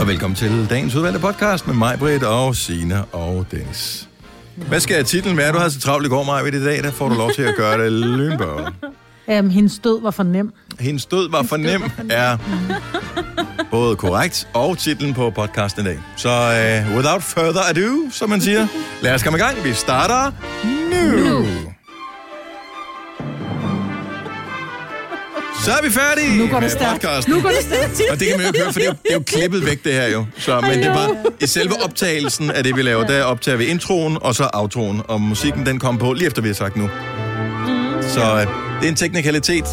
Og velkommen til dagens udvalgte podcast med mig, Britt, og Signe og Dennis. Hvad skal titlen være? Du havde så travlt i går, Maja, ved i dag. Der får du lov til at gøre det lynbørn. Hendes død var for nem. Hendes død var for nem er både korrekt og titlen på podcasten i dag. Så without further ado, som man siger, lad os komme i gang. Vi starter nu. Så er vi færdige nu går det med podcasten. Nu går det stærkt. Og det kan man jo ikke høre, for det er jo klippet væk, det her jo. Så, men det er bare i selve optagelsen af det, vi laver, der optager vi introen og så outroen. Og musikken, den kommer på lige efter, vi har sagt nu. Så det er en teknikalitet.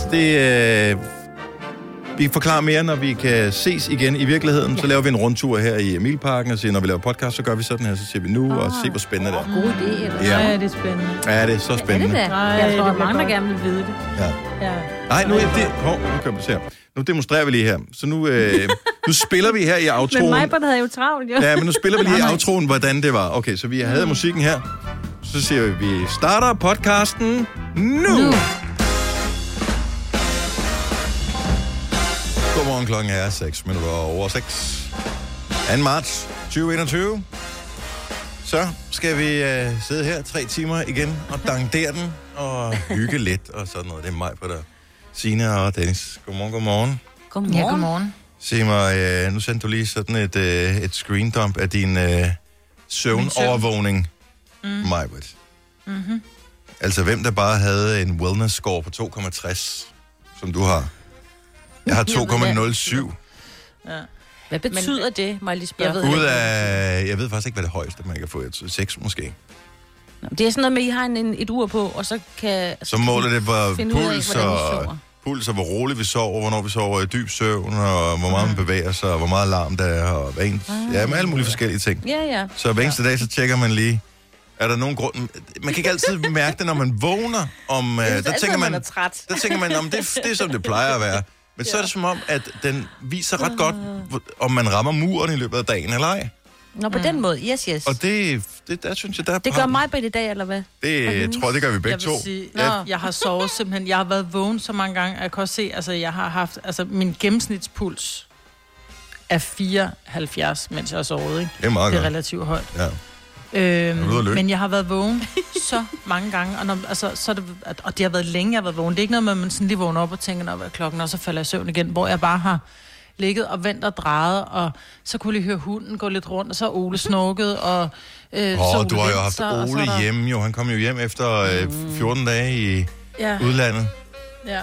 Vi forklarer mere, når vi kan ses igen i virkeligheden. Så laver vi en rundtur her i Emilparken og siger, når vi laver podcast, så gør vi sådan her. Så siger vi nu og se, hvor spændende det er. God idé, eller? Ja, det er spændende. Ja, det er så spændende. Er det da? Jeg tror, at mange, der gerne vil vide det. Ja. Nej, nu er det... nu kan vi se her. Nu demonstrerer vi lige her. Så nu spiller vi her i outroen. Men Majbert havde jo travlt, jo. Ja, men nu spiller vi lige i outroen, hvordan det var. Okay, så vi havde musikken her. Så siger vi starter podcasten nu. Godmorgen, klokken er 6:06. 2. marts 2021. Så skal vi sidde her 3 timer igen og dangdere den og hygge lidt og sådan noget. Det er mig på der. Signe og Dennis. Godmorgen. Godmorgen. Ja, godmorgen. Sig mig, nu sendte du lige sådan et screendump af din søvnovervågning, Majbert. Mm-hmm. Altså, hvem der bare havde en wellness score på 2,60, som du har. Jeg har 2,07. Ja. Hvad betyder det, må jeg lige spørge? Jeg ved faktisk ikke, hvad det højeste, man kan få. 6 måske. Det er sådan noget med, at I har et ur på, og så kan... Så måler det på puls og hvor roligt vi sover, hvornår vi sover i dyb søvn, og hvor meget man bevæger sig, og hvor meget larm der er, og med alle mulige forskellige ting. Ja. Så hver eneste dag, så tjekker man lige, er der nogen grund... Man kan ikke altid mærke det, når man vågner. Der tænker man, om det er som det plejer at være. Men så er det som om, at den viser ret godt, om man rammer muren i løbet af dagen, eller ej. Nå, på den måde. Yes. Og det der synes jeg, der... Det gør mig på i dag, eller hvad? Det tror jeg, det gør vi begge to. Jeg har sovet simpelthen. Jeg har været vågen så mange gange, at jeg kan også se, altså jeg har haft... Altså min gennemsnitspuls er 74, mens jeg har sovet, ikke? Det er meget godt. Det er relativt højt. Ja. Men jeg har været vågen så mange gange, så og det har været længe, jeg har været vågen. Det er ikke noget med, at man sådan lige vågner op og tænker, hvad klokken, og så falder jeg i søvn igen, hvor jeg bare har ligget og ventet og drejet, og så kunne jeg høre hunden gå lidt rundt, og så Ole snukket, og du har jo haft Ole hjemme, jo. Han kom jo hjem efter 14 dage i udlandet. Ja.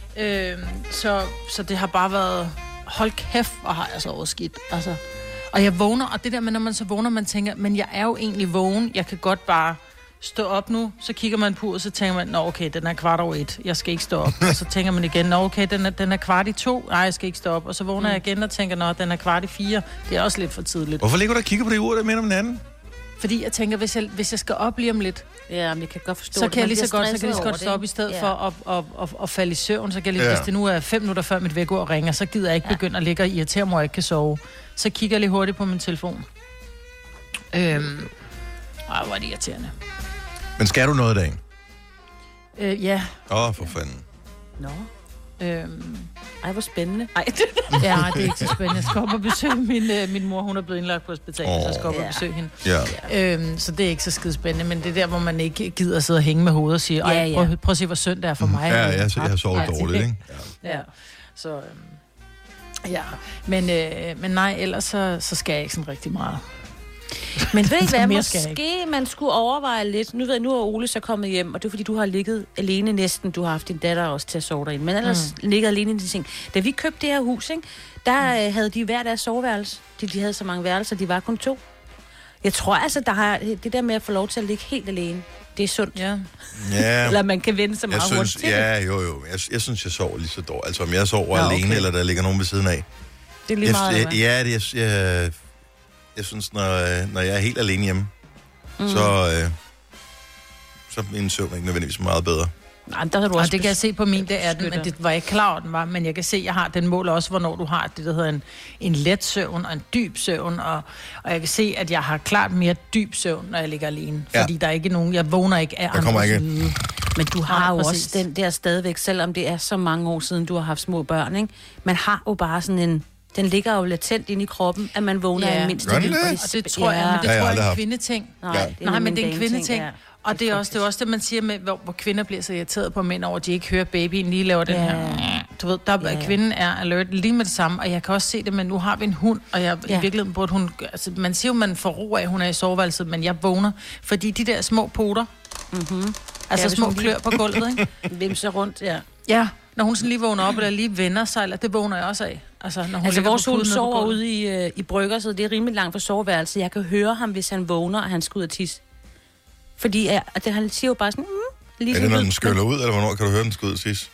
Så det har bare været, hold kæft, hvor har jeg sovet skidt, altså. Og jeg vågner, og det der med, når man så vågner, man tænker, men jeg er jo egentlig vågen, jeg kan godt bare stå op nu, så kigger man på, og så tænker man, nå okay, den er 1:15, jeg skal ikke stå op. Og så tænker man igen, nå okay, den er 1:15, nej, jeg skal ikke stå op. Og så vågner jeg igen og tænker, nå, den er 3:15, det er også lidt for tidligt. Hvorfor ligger du og kigger på det ur, der minder om den anden? Fordi jeg tænker, hvis jeg skal op lige om lidt, ja, men jeg kan godt forstå så kan jeg lige så godt stå op i stedet for at falde i søvn. Så kan jeg lige, hvis det nu er 5 minutter før mit vækkeur ringer, så gider jeg ikke begynde at ligge og irritere mig, og ikke kan sove. Så kigger jeg lige hurtigt på min telefon. Hvor er det irriterende. Men skal du noget i dag? Ja. For fanden. Nå. Ej, hvor spændende. Ja, det er ikke så spændende. Jeg skal op og besøge min mor. Hun er blevet indlagt på hospitalet, så jeg skal op og besøge hende. Ja. Så det er ikke så skide spændende, men det er der, hvor man ikke gider sidde og hænge med hovedet og sige, prøv at se, hvor synd det er for mig. Ja, jeg har sovet dårligt, ikke? Ja. Så, men nej, ellers så skal jeg ikke sådan rigtig meget. Men ved I hvad, måske man skulle overveje lidt. Nu er Ole så kommet hjem, og det er fordi, du har ligget alene næsten. Du har haft din datter også til at sove derinde, men ellers ligget alene i de ting. Da vi købte det her hus, ikke, der havde de hver deres soveværelse. De havde så mange værelser, de var kun 2. Jeg tror altså, der har det der med at få lov til at ligge helt alene. Det er sundt. Ja. Eller man kan vende så meget hurtigt til. Ja, jo. Jeg synes, jeg sover lige så dårligt. Altså, om jeg sover alene, eller der ligger nogen ved siden af. Det er lige meget, jeg synes, når jeg er helt alene hjemme, så min søvn ikke nødvendigvis meget bedre. Nej, der du også det kan jeg se på min, det er den, men det var jeg klar over, den var, men jeg kan se, at jeg har den mål også, hvornår du har det, der hedder en let søvn og en dyb søvn, og jeg kan se, at jeg har klart mere dyb søvn, når jeg ligger alene, fordi der er ikke nogen, jeg vågner ikke af andre side. Men du har jo også den der stadigvæk, selvom det er så mange år siden, du har haft små børn, ikke? Man har jo bare sådan Den ligger jo latent inde i kroppen, at man vågner af mindst. Gør den det? Og det tror jeg, men det tror jeg er en kvindeting. Nej, men det er en kvindeting. Ja. Og det er også det, man siger med, hvor kvinder bliver så irriteret på mænd over, at de ikke hører babyen lige laver den her. Du ved, kvinden er alert lige med det samme, og jeg kan også se det, men nu har vi en hund, og i virkeligheden burde hun... Altså, man siger jo, man får ro af, hun er i soveværelset, men jeg vågner, fordi de der små poter, altså små klør på gulvet, ikke? Vimser rundt, Ja, når hun sådan lige vågner op, eller lige vender sig, eller det vågner jeg også af. Altså, når hun vores hund sover ude i brygger, så det er rimelig langt fra soveværelset. Jeg kan høre ham, hvis han vågner, og han skal ud og tisse. Fordi han siger jo bare sådan... lige er det, når den skyller ud, eller hvornår kan du høre, den skal ud og tisse?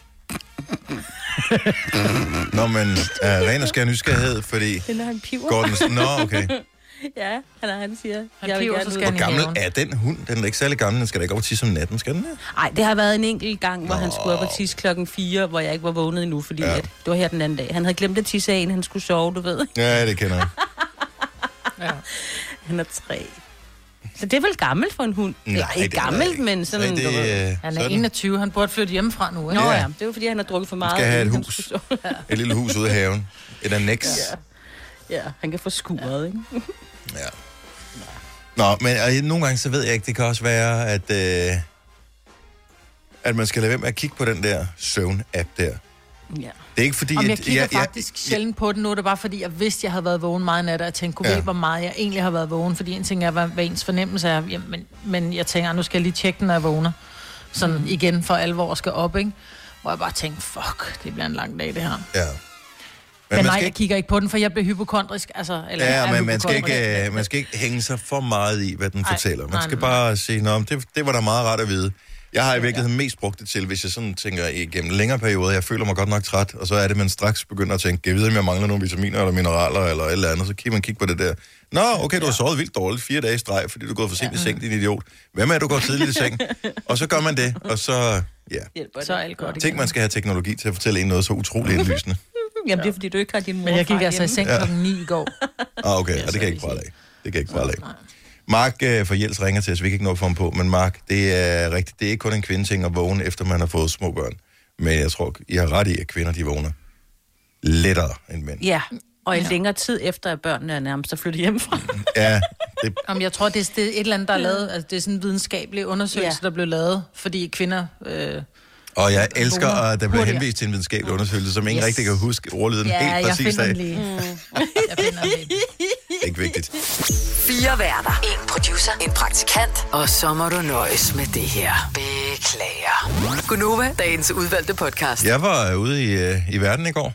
Nå, men ren og skær nysgerrighed, fordi... Det er, når han piver. Nå, okay. Ja, han siger... Han piver, så skal hvor gammel er den hund? Den er ikke særlig gammel, den skal da ikke op og tisse om natten, skal den det? Nej, det har været en enkelt gang, hvor han skulle op og tisse 4:00, hvor jeg ikke var vågnet endnu, fordi at det var her den anden dag. Han havde glemt at tisse af en, han skulle sove, du ved. Ja, det kender jeg. Han er 3. Så det er vel gammelt for en hund? Nej, ikke gammelt, men sådan... Han er 21, han burde flytte hjemmefra nu, ikke? Nå ja, det er jo fordi, han har drukket for meget. Han skal have et hus. Et lille hus ude i haven. Et annex. Ja, han kan få skuret, ikke? Ja. Nå, men nogle gange så ved jeg ikke, det kan også være, at man skal lade være med at kigge på den der søvn-app der. Ja. Det er ikke fordi, jeg kigger faktisk sjældent på den nu, det var fordi, jeg vidste, jeg havde været vågen meget nat, og jeg tænkte, kunne hvor meget jeg egentlig har været vågen, fordi en ting er, hvad ens fornemmelse er, men jeg tænker, nu skal jeg lige tjekke den, når jeg vågner, sådan igen for alvor skal op, ikke? Hvor jeg bare tænkte, fuck, det bliver en lang dag, det her. Ja. Men nej, jeg kigger ikke på den, for jeg bliver hypokondrisk, altså... Eller men man skal ikke hænge sig for meget i, hvad den fortæller. Man skal bare sige, nå, det var da meget rart at vide. Jeg har i virkeligheden mest brugt det til, hvis jeg sådan tænker igennem længere perioder, jeg føler mig godt nok træt, og så er det, man straks begynder at tænke, jeg ved, om jeg mangler nogle vitaminer eller mineraler eller et eller andet, så kan man kigge på det der. Nå, okay, du har sovet vildt dårligt 4 dage i streg, fordi du er gået for sent i seng, din idiot. Hvem er du går tidligt i seng? Og så gør man det, og så, så er alt godt. Tænk, man skal have teknologi til at fortælle en noget så utroligt indlysende. Jamen, det er, fordi du ikke har din mor. Men jeg gik altså i seng klokken 9 i går. Okay, og det kan jeg ikke prale af. Det kan jeg ikke prale af. Mark fra Jels ringer til os, vi kan ikke nå at få ham på, men Mark, det er rigtigt, det er ikke kun en kvindeting at vågne, efter man har fået små børn. Men jeg tror, I har ret i, at kvinder, de vågner lettere end mænd. Ja, og i længere tid efter, at børnene er nærmest at flytte hjemmefra. Ja. Jamen, jeg tror, det er et eller andet, der er lavet, altså det er sådan en videnskabelig undersøgelse, der blev lavet, fordi kvinder... Og jeg elsker, at der bliver henvist til en videnskabelig undersøgelse, som ingen rigtig kan huske ordlyden helt præcis af. Jeg finder lige. Ikke vigtigt. 4 værter, 1 producer, en praktikant, og så må du nøjes med det her. Beklager. Gunova, dagens udvalgte podcast. Jeg var ude i verden i går.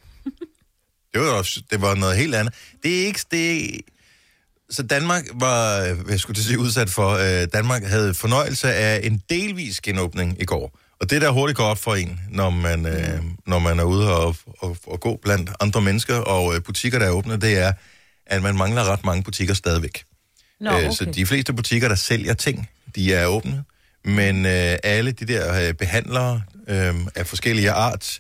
Det var noget helt andet. Det er ikke... Så Danmark var, jeg skulle til at sige, udsat for, Danmark havde fornøjelse af en delvis genåbning i går. Og det der hurtigt går op for en, når man er ude og gå blandt andre mennesker, og butikker, der er åbne, det er, at man mangler ret mange butikker stadigvæk. Okay. Så de fleste butikker, der sælger ting, de er åbne. Men alle de der behandlere af forskellige art,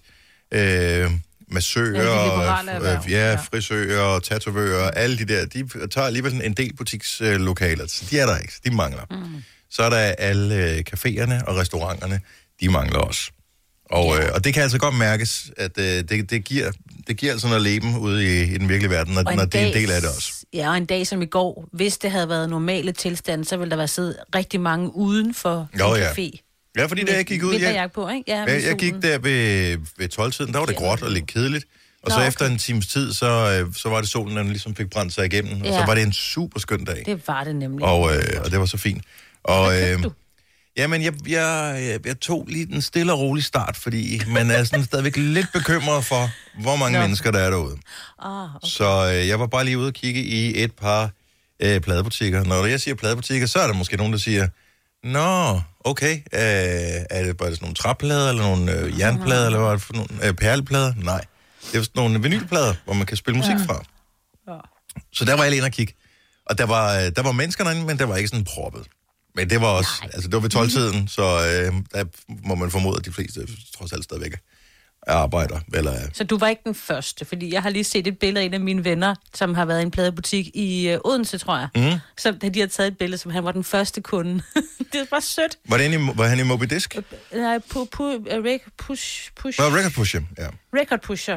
massører, frisører, tatovører, alle de der, de tager alligevel sådan en del butikslokaler. Så de er der ikke, de mangler. Så er der alle caféerne og restauranterne, de mangler også. Og det kan altså godt mærkes, at det giver altså noget leben ude i den virkelige verden, når det er en del af det også. Ja, og en dag som i går, hvis det havde været normale tilstande, så ville der være siddet rigtig mange uden for en café. Ja, fordi da jeg gik ud... Jeg gik der ved 12-tiden, der var det gråt og lidt kedeligt. Og så efter en times tid, så var det solen, der ligesom fik brændt sig igennem. Og så var det en super skøn dag. Det var det nemlig. Og det var så fint. Og, hvad købte du? Jamen, jeg tog lige den stille og rolig start, fordi man er sådan stadigvæk lidt bekymret for, hvor mange mennesker der er derude. Okay. Så jeg var bare lige ude og kigge i et par pladebutikker. Når jeg siger pladebutikker, så er der måske nogen, der siger, nå, okay, er det bare sådan nogle træplader, eller nogle jernplader, eller hvad er det for nogle perleplader? Nej, det er sådan nogle vinylplader, hvor man kan spille musik fra. Så der var jeg lige inde og kigge. Og der var mennesker derinde, men der var ikke sådan proppet. Men det var også, altså det var ved 12-tiden, så der må man formode, at de fleste trods alt stadigvæk arbejder. Så du var ikke den første, fordi jeg har lige set et billede af en af mine venner, som har været i en pladebutik i Odense, tror jeg. Så de har taget et billede, som han var den første kunde. Det er bare sødt. Var han i Moby Disk? Nej, Record Pusher. Record Pusher, ja. Record Pusher, ja.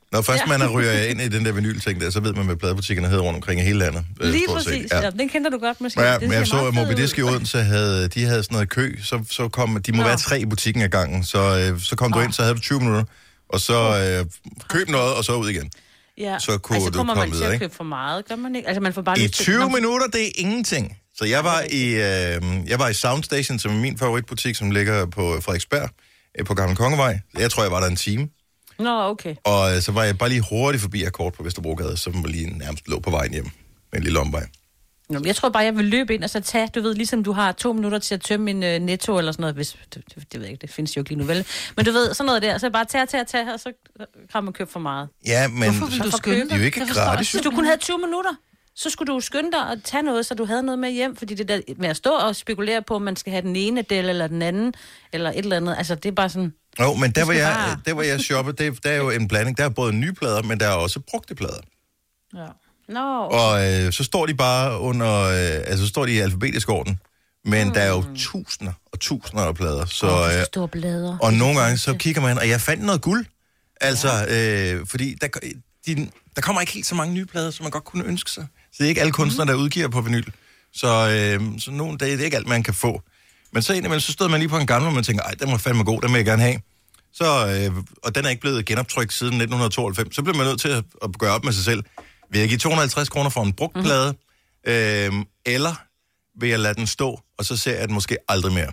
Når først man ryger ind i den der vinylting der, så ved man, hvad pladebutikkerne hedder rundt omkring i hele landet. Lige præcis. Ja. Den kender du godt måske. Ja, men jeg så, at Moby Disk i Odense havde sådan noget kø, så kom, de må være 3 i butikken ad gangen, så kom du ind, så havde du 20 minutter, og så køb noget, og så ud igen. Ja, så kunne altså, du komme man til videre, at købe for meget, gør man ikke? Altså, man får bare i 20 minutter, det er ingenting. Så jeg var i Soundstation, som er min favoritbutik, som ligger på Frederiksberg, på Gamle Kongevej. Jeg tror, jeg var der en time. Nå, okay. Og så var jeg bare lige hurtigt forbi Akkord på Vesterbrogade, som var lige nærmest lå på vejen hjem med en lille omvej. Nå, jeg tror bare, jeg vil løbe ind og så tage, du ved, ligesom du har 2 minutter til at tømme min Netto eller sådan noget, hvis, det ved jeg ikke, det findes jo ikke lige nu, vel? Men du ved, sådan noget der, så bare tage, og så kan man købe for meget. Ja, men hvorfor vil du skynde? det er jo ikke gratis. Hvis du kun havde 20 minutter, så skulle du skynde dig og tage noget, så du havde noget med hjem, fordi det der med at stå og spekulere på, om man skal have den ene del eller den anden, eller et eller andet, altså det er bare sådan... Jo, men der hvor jeg shoppede, der er jo en blanding. Der er både nye plader, men der er også brugte plader. Ja. No. Og så står de bare under, så står de i alfabetisk orden. Men der er jo tusinder og tusinder af plader. Så store blader. Og nogle gange så kigger man, og jeg fandt noget guld. Altså, fordi der kommer ikke helt så mange nye plader, som man godt kunne ønske sig. Så det er ikke alle kunstnere, der udgiver på vinyl. Så nogle dage, det er ikke alt, man kan få. Men så indimellem, så stod man lige på en gammel, og man tænker, ej, den var fandme god, den vil jeg gerne have. Og den er ikke blevet genoptrykt siden 1992. Så bliver man nødt til at gøre op med sig selv. Vil jeg give 250 kroner for en brugt plade, eller vil jeg lade den stå, og så ser jeg den måske aldrig mere.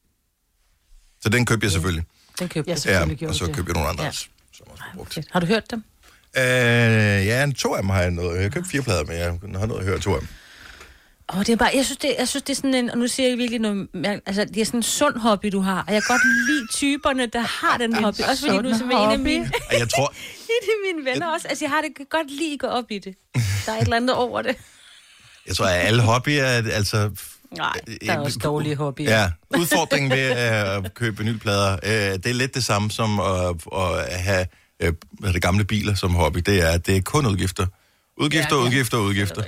Så den købte jeg selvfølgelig. Den købte jeg selvfølgelig. Og så købte jeg nogle andre også, som også var brugt. Har du hørt dem? Ja, 2 af dem har jeg noget. Jeg har købt 4 plader, men jeg har noget at høre 2 af dem. Det er bare, jeg synes, det er sådan en, og nu siger jeg virkelig noget, altså det er sådan en sund hobby, du har, og jeg kan godt lide typerne, der har den hobby, også fordi du er som en af mine, jeg tror, mine venner også, altså jeg har det godt lide at gå op i det. Der er et eller andet over det. Jeg tror, at alle hobbyer er, altså... Nej, der er også dårlige hobbyer. Ja, udfordringen ved at købe vinylplader, det er lidt det samme som at have det gamle biler som hobby. Det er kun udgifter. Udgifter.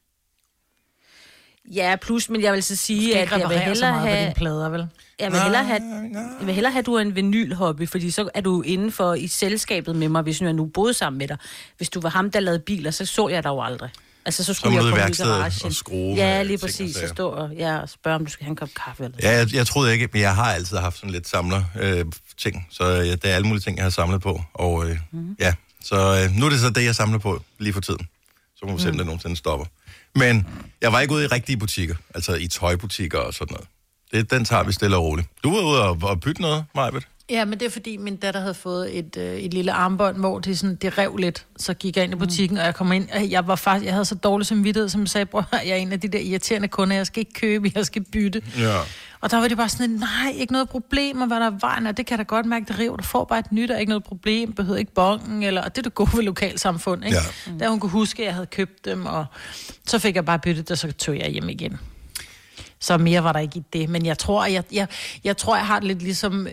Ja, plus, men jeg vil så sige, at jeg vil hellere have... Dine plader, vel? Jeg vil hellere have, at du er en vinylhobby, fordi så er du inden for i selskabet med mig, hvis nu jeg nu boede sammen med dig. Hvis du var ham, der lavede biler, så jeg dig jo aldrig. Altså, så skulle jeg komme i garagen. Og skrue. Ja, lige præcis. Så stå og spørge, om du skal have en kop kaffe. Eller ja, jeg troede ikke, men jeg har altid haft sådan lidt samler ting. Så det er alle mulige ting, jeg har samlet på. Og ja, så nu er det så det, jeg samler på lige for tiden. Så må vi se, om det nogensinde stopper. Men jeg var ikke ude i rigtige butikker, altså i tøjbutikker og sådan noget. Den tager vi stille og roligt. Du var ude og bytte noget, Majbet? Ja, men det er fordi, min datter havde fået et lille armbånd, hvor det rev lidt. Så gik jeg ind i butikken, og jeg kom ind, og jeg havde så dårlig samvittighed, som jeg sagde, bror, jeg er en af de der irriterende kunder, jeg skal ikke købe, jeg skal bytte. Ja. Og der var det bare sådan, nej, ikke noget problem, og hvad der er vejen, og det kan da godt mærke, det river, du får bare et nyt, og ikke noget problem, behøver ikke bongen, og det er det gode ved lokalsamfund, ikke? Ja. Der hun kunne huske, at jeg havde købt dem, og så fik jeg bare byttet, og så tog jeg hjem igen. Så mere var der ikke i det, men jeg tror, jeg har det lidt ligesom,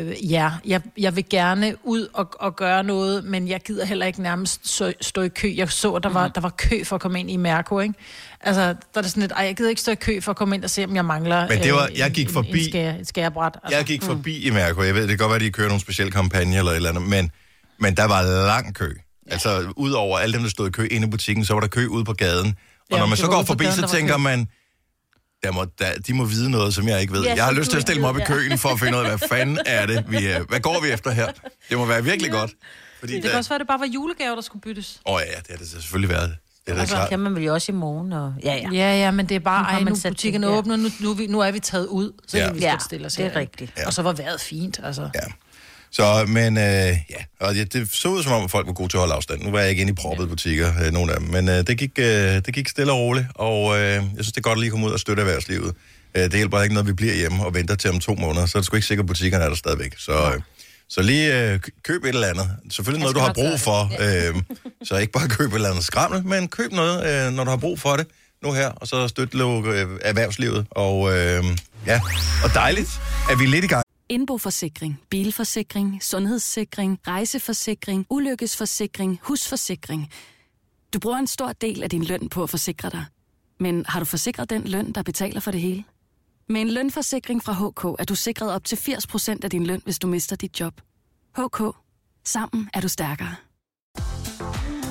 jeg vil gerne ud og gøre noget, men jeg gider heller ikke nærmest stå i kø. Jeg så, der var kø for at komme ind i Mærko, ikke? Altså, der er det sådan lidt, jeg gider ikke stå i kø for at komme ind og se, om jeg mangler jeg gik forbi, et skærebræt. Altså. Jeg gik forbi i Mærko. Jeg ved, det kan godt være, de kører nogle specielle kampagne eller et eller andet, men der var lang kø. Ja. Altså, udover alle dem, der stod i kø inde i butikken, så var der kø ude på gaden. Og når man så går forbi, så tænker man... de må vide noget, som jeg ikke ved. Jeg har lyst til at stille mig op i køen for at finde ud af, hvad fanden er det, hvad går vi efter her? Det må være virkelig godt. Fordi det kan også være, at det bare var julegaver, der skulle byttes. Ja, det har det selvfølgelig været. Det er klart. Kan man vel også i morgen. Og... Ja, men det er bare, nu butikken åbner, nu er vi taget ud, så kan vi stille os. Det er rigtigt. Ja. Og så var vejret fint, altså. Ja. Så, men og det så ud som om, at folk var gode til at holde afstand. Nu var jeg ikke inde i proppede butikker, nogle af dem, men det gik stille og roligt, og jeg synes, det er godt at lige komme ud og støtte erhvervslivet. Det hjælper ikke noget, vi bliver hjemme og venter til om 2 måneder, så er det sgu ikke sikkert, at butikkerne er der stadigvæk. Så lige køb et eller andet. Selvfølgelig noget, du har brug for. Så ikke bare køb et eller andet skrammel, men køb noget, når du har brug for det nu her, og så støtte erhvervslivet. Og og dejligt, at vi er lidt i gang. Indboforsikring, bilforsikring, sundhedssikring, rejseforsikring, ulykkesforsikring, husforsikring. Du bruger en stor del af din løn på at forsikre dig. Men har du forsikret den løn, der betaler for det hele? Med en lønforsikring fra HK er du sikret op til 80% af din løn, hvis du mister dit job. HK. Sammen er du stærkere.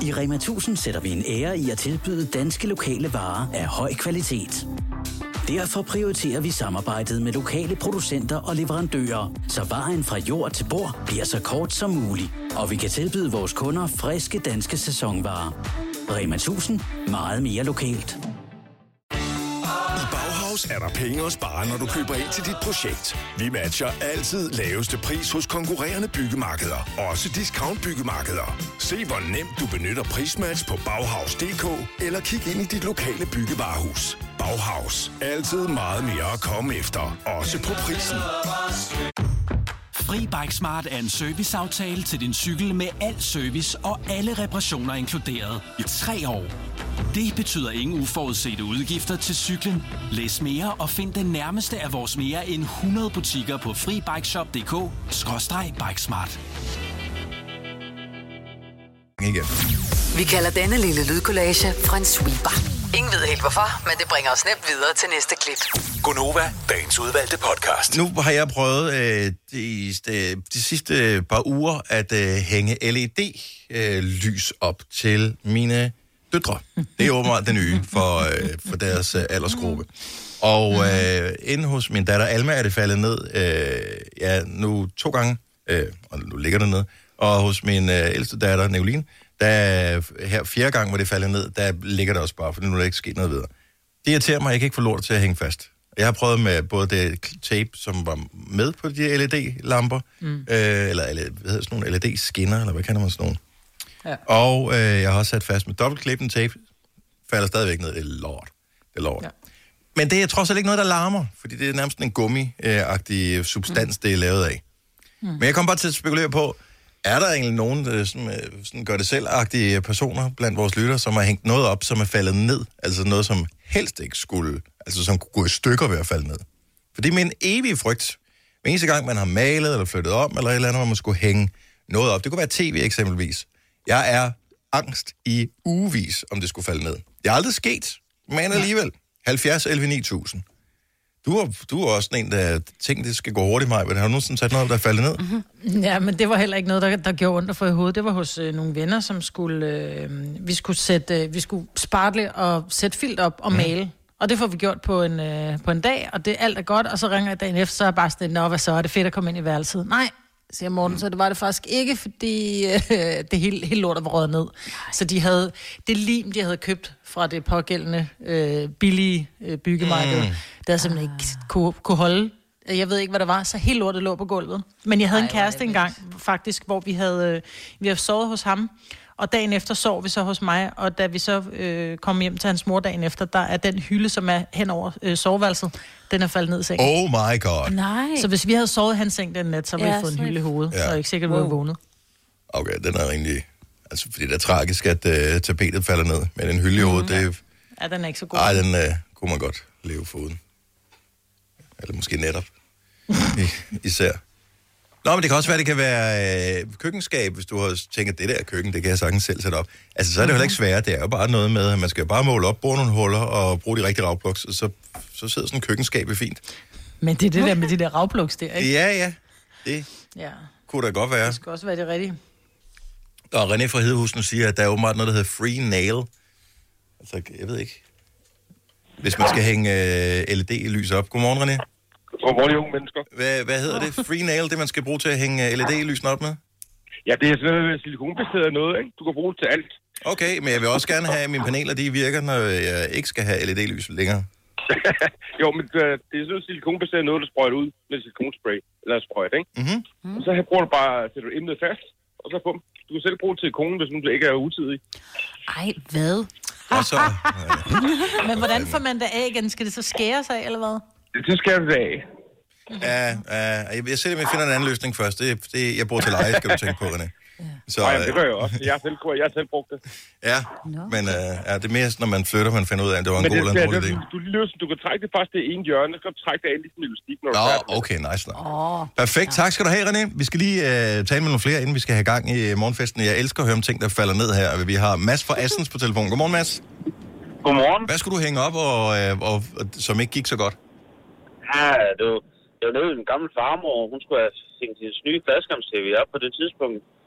I Rema 1000 sætter vi en ære i at tilbyde danske lokale varer af høj kvalitet. Derfor prioriterer vi samarbejdet med lokale producenter og leverandører, så vejen fra jord til bord bliver så kort som muligt. Og vi kan tilbyde vores kunder friske danske sæsonvarer. Rema 1000. Meget mere lokalt. I Bauhaus er der penge at spare, når du køber ind til dit projekt. Vi matcher altid laveste pris hos konkurrerende byggemarkeder. Også discount byggemarkeder. Se hvor nemt du benytter prismatch på Bauhaus.dk eller kig ind i dit lokale byggevarehus. Bauhaus. Altid meget mere at komme efter. Også på prisen. FriBikeSmart er en serviceaftale til din cykel med al service og alle reparationer inkluderet i 3 år. Det betyder ingen uforudsete udgifter til cyklen. Læs mere og find den nærmeste af vores mere end 100 butikker på FriBikeShop.dk/Bikesmart. Igen. Vi kalder denne lille lydkollage en sweeper. Ingen ved helt hvorfor, men det bringer os nemt videre til næste klip. Gonova, dagens udvalgte podcast. Nu har jeg prøvet de sidste par uger at hænge LED-lys op til mine døtre. Det er åbenbart det nye for deres aldersgruppe. Og inde hos min datter Alma er det faldet ned, nu 2 gange, og nu ligger det ned. Og hos min ældste datter, Nicoline, der her 4. gang, hvor det falder ned, der ligger det også bare, for nu er der ikke sket noget videre. Det irriterer mig, at jeg ikke får lort til at hænge fast. Jeg har prøvet med både det tape, som var med på de LED-lamper, eller hvad hedder sådan nogle LED-skinner, eller hvad kalder man sådan nogle. Ja. Og jeg har også sat fast med dobbeltklippen tape, falder stadigvæk ned. Det er lort. Ja. Men det er trods alt ikke noget, der larmer, fordi det er nærmest en gummi-agtig substans, det er lavet af. Men jeg kom bare til at spekulere på, er der egentlig nogen sådan gør det selv-agtige personer blandt vores lyttere, som har hængt noget op, som er faldet ned? Altså noget, som helst ikke skulle, altså som kunne gå i stykker ved at falde ned. For det er min evige frygt. Hver eneste gang, man har malet eller flyttet om, eller et eller andet, hvor man skulle hænge noget op. Det kunne være tv eksempelvis. Jeg er angst i ugevis, om det skulle falde ned. Det er aldrig sket, men alligevel. 70 11 9000. Du er også en, der tænkte, det skal gå hurtigt, Maja. Har du nogensinde sat noget op, der er faldet ned? Mm-hmm. Ja, men det var heller ikke noget, der gjorde ondt at få i hovedet. Det var hos nogle venner, som skulle... vi skulle spartle og sætte filt op og male. Og det får vi gjort på en dag, og det alt er godt. Og så ringer jeg dagen efter, så er jeg bare sådan, nå, hvad så er det fedt at komme ind i værelset? Nej, siger Morten, så det var det faktisk ikke, fordi det hele lortet var røget ned. Så de havde det lim, de havde købt fra det pågældende billige byggemarked, der simpelthen ikke kunne holde. Jeg ved ikke, hvad der var, så helt lortet lå på gulvet. Men jeg havde en kæreste engang, faktisk, hvor vi havde sovet hos ham, og dagen efter sov vi så hos mig, og da vi så kom hjem til hans mor dagen efter, der er den hylde, som er hen over soveværelset, den er faldet ned i sengen. Oh my god. Nej. Så hvis vi havde sovet i hans seng den nat, så ville vi fået en hylde i hovedet, så er jeg ikke sikkert, at vi havde vågnet. Okay, den er rimelig... Altså, fordi det er tragisk, at tapetet falder ned, men en hylde i hovedet, det... Ja, den er ikke så god. Ej, den kunne man godt leve foruden. Eller måske netop. Især. Nå, men det kan også være, det kan være køkkenskab, hvis du har tænkt, at det der køkken, det kan jeg sagtens selv sætte op. Altså, så er det jo heller ikke svært. Det er jo bare noget med, at man skal bare måle op, bore nogle huller og bruge de rigtige ravplugs, og så sidder sådan en køkkenskab fint. Men det er det der med de der ravplugs der, ikke? Ja. Det kunne da godt være. Det skal også være det rigtige. Og René fra Hedehusen siger, at der er åbenbart noget, der hedder free nail. Altså, jeg ved ikke. Hvis man skal hænge LED-lys op. Godmorgen, René. Godmorgen, unge mennesker. Hvad hedder det? Free nail, det man skal bruge til at hænge LED-lysen op med? Ja, det er sådan noget silikonbaseret noget, ikke? Du kan bruge det til alt. Okay, men jeg vil også gerne have, at mine paneler, de virker, når jeg ikke skal have LED-lys længere. Jo, men det er sådan noget silikonbaseret noget, der sprøjter ud med silikonspray. Eller sprøjt, ikke? Og så bruger du bare, sætter du emnet fast, og så bum. Du kan selv bruge det til konen, hvis du ikke er utidig. Ej, hvad? Og så... Men hvordan får man det af igen? Skal det så skære sig, eller hvad? Det skærer det af. Jeg ser, om jeg finder en anden løsning først. Det jeg bruger til leje, skal du tænke på, René. Så, det gør jeg også. Jeg har selv brugt det. Ja, men det er mere, når man flytter, man finder ud af, at det var en god eller en dårlig idé. Du kan trække det fast det ene hjørne, så kan du trække det af ligesom elastik, når du er okay, nice. Perfekt, tak skal du have, René. Vi skal lige tale med nogle flere, inden vi skal have gang i morgenfesten. Jeg elsker at høre om ting, der falder ned her. Vi har Mads fra Assens på telefonen. Godmorgen, Mads. Godmorgen. Hvad skulle du hænge op, og som ikke gik så godt? Ja, det var nede i den gamle farmor. Hun skulle have hængt sin nye fladskærms-tv op på det tidspunkt.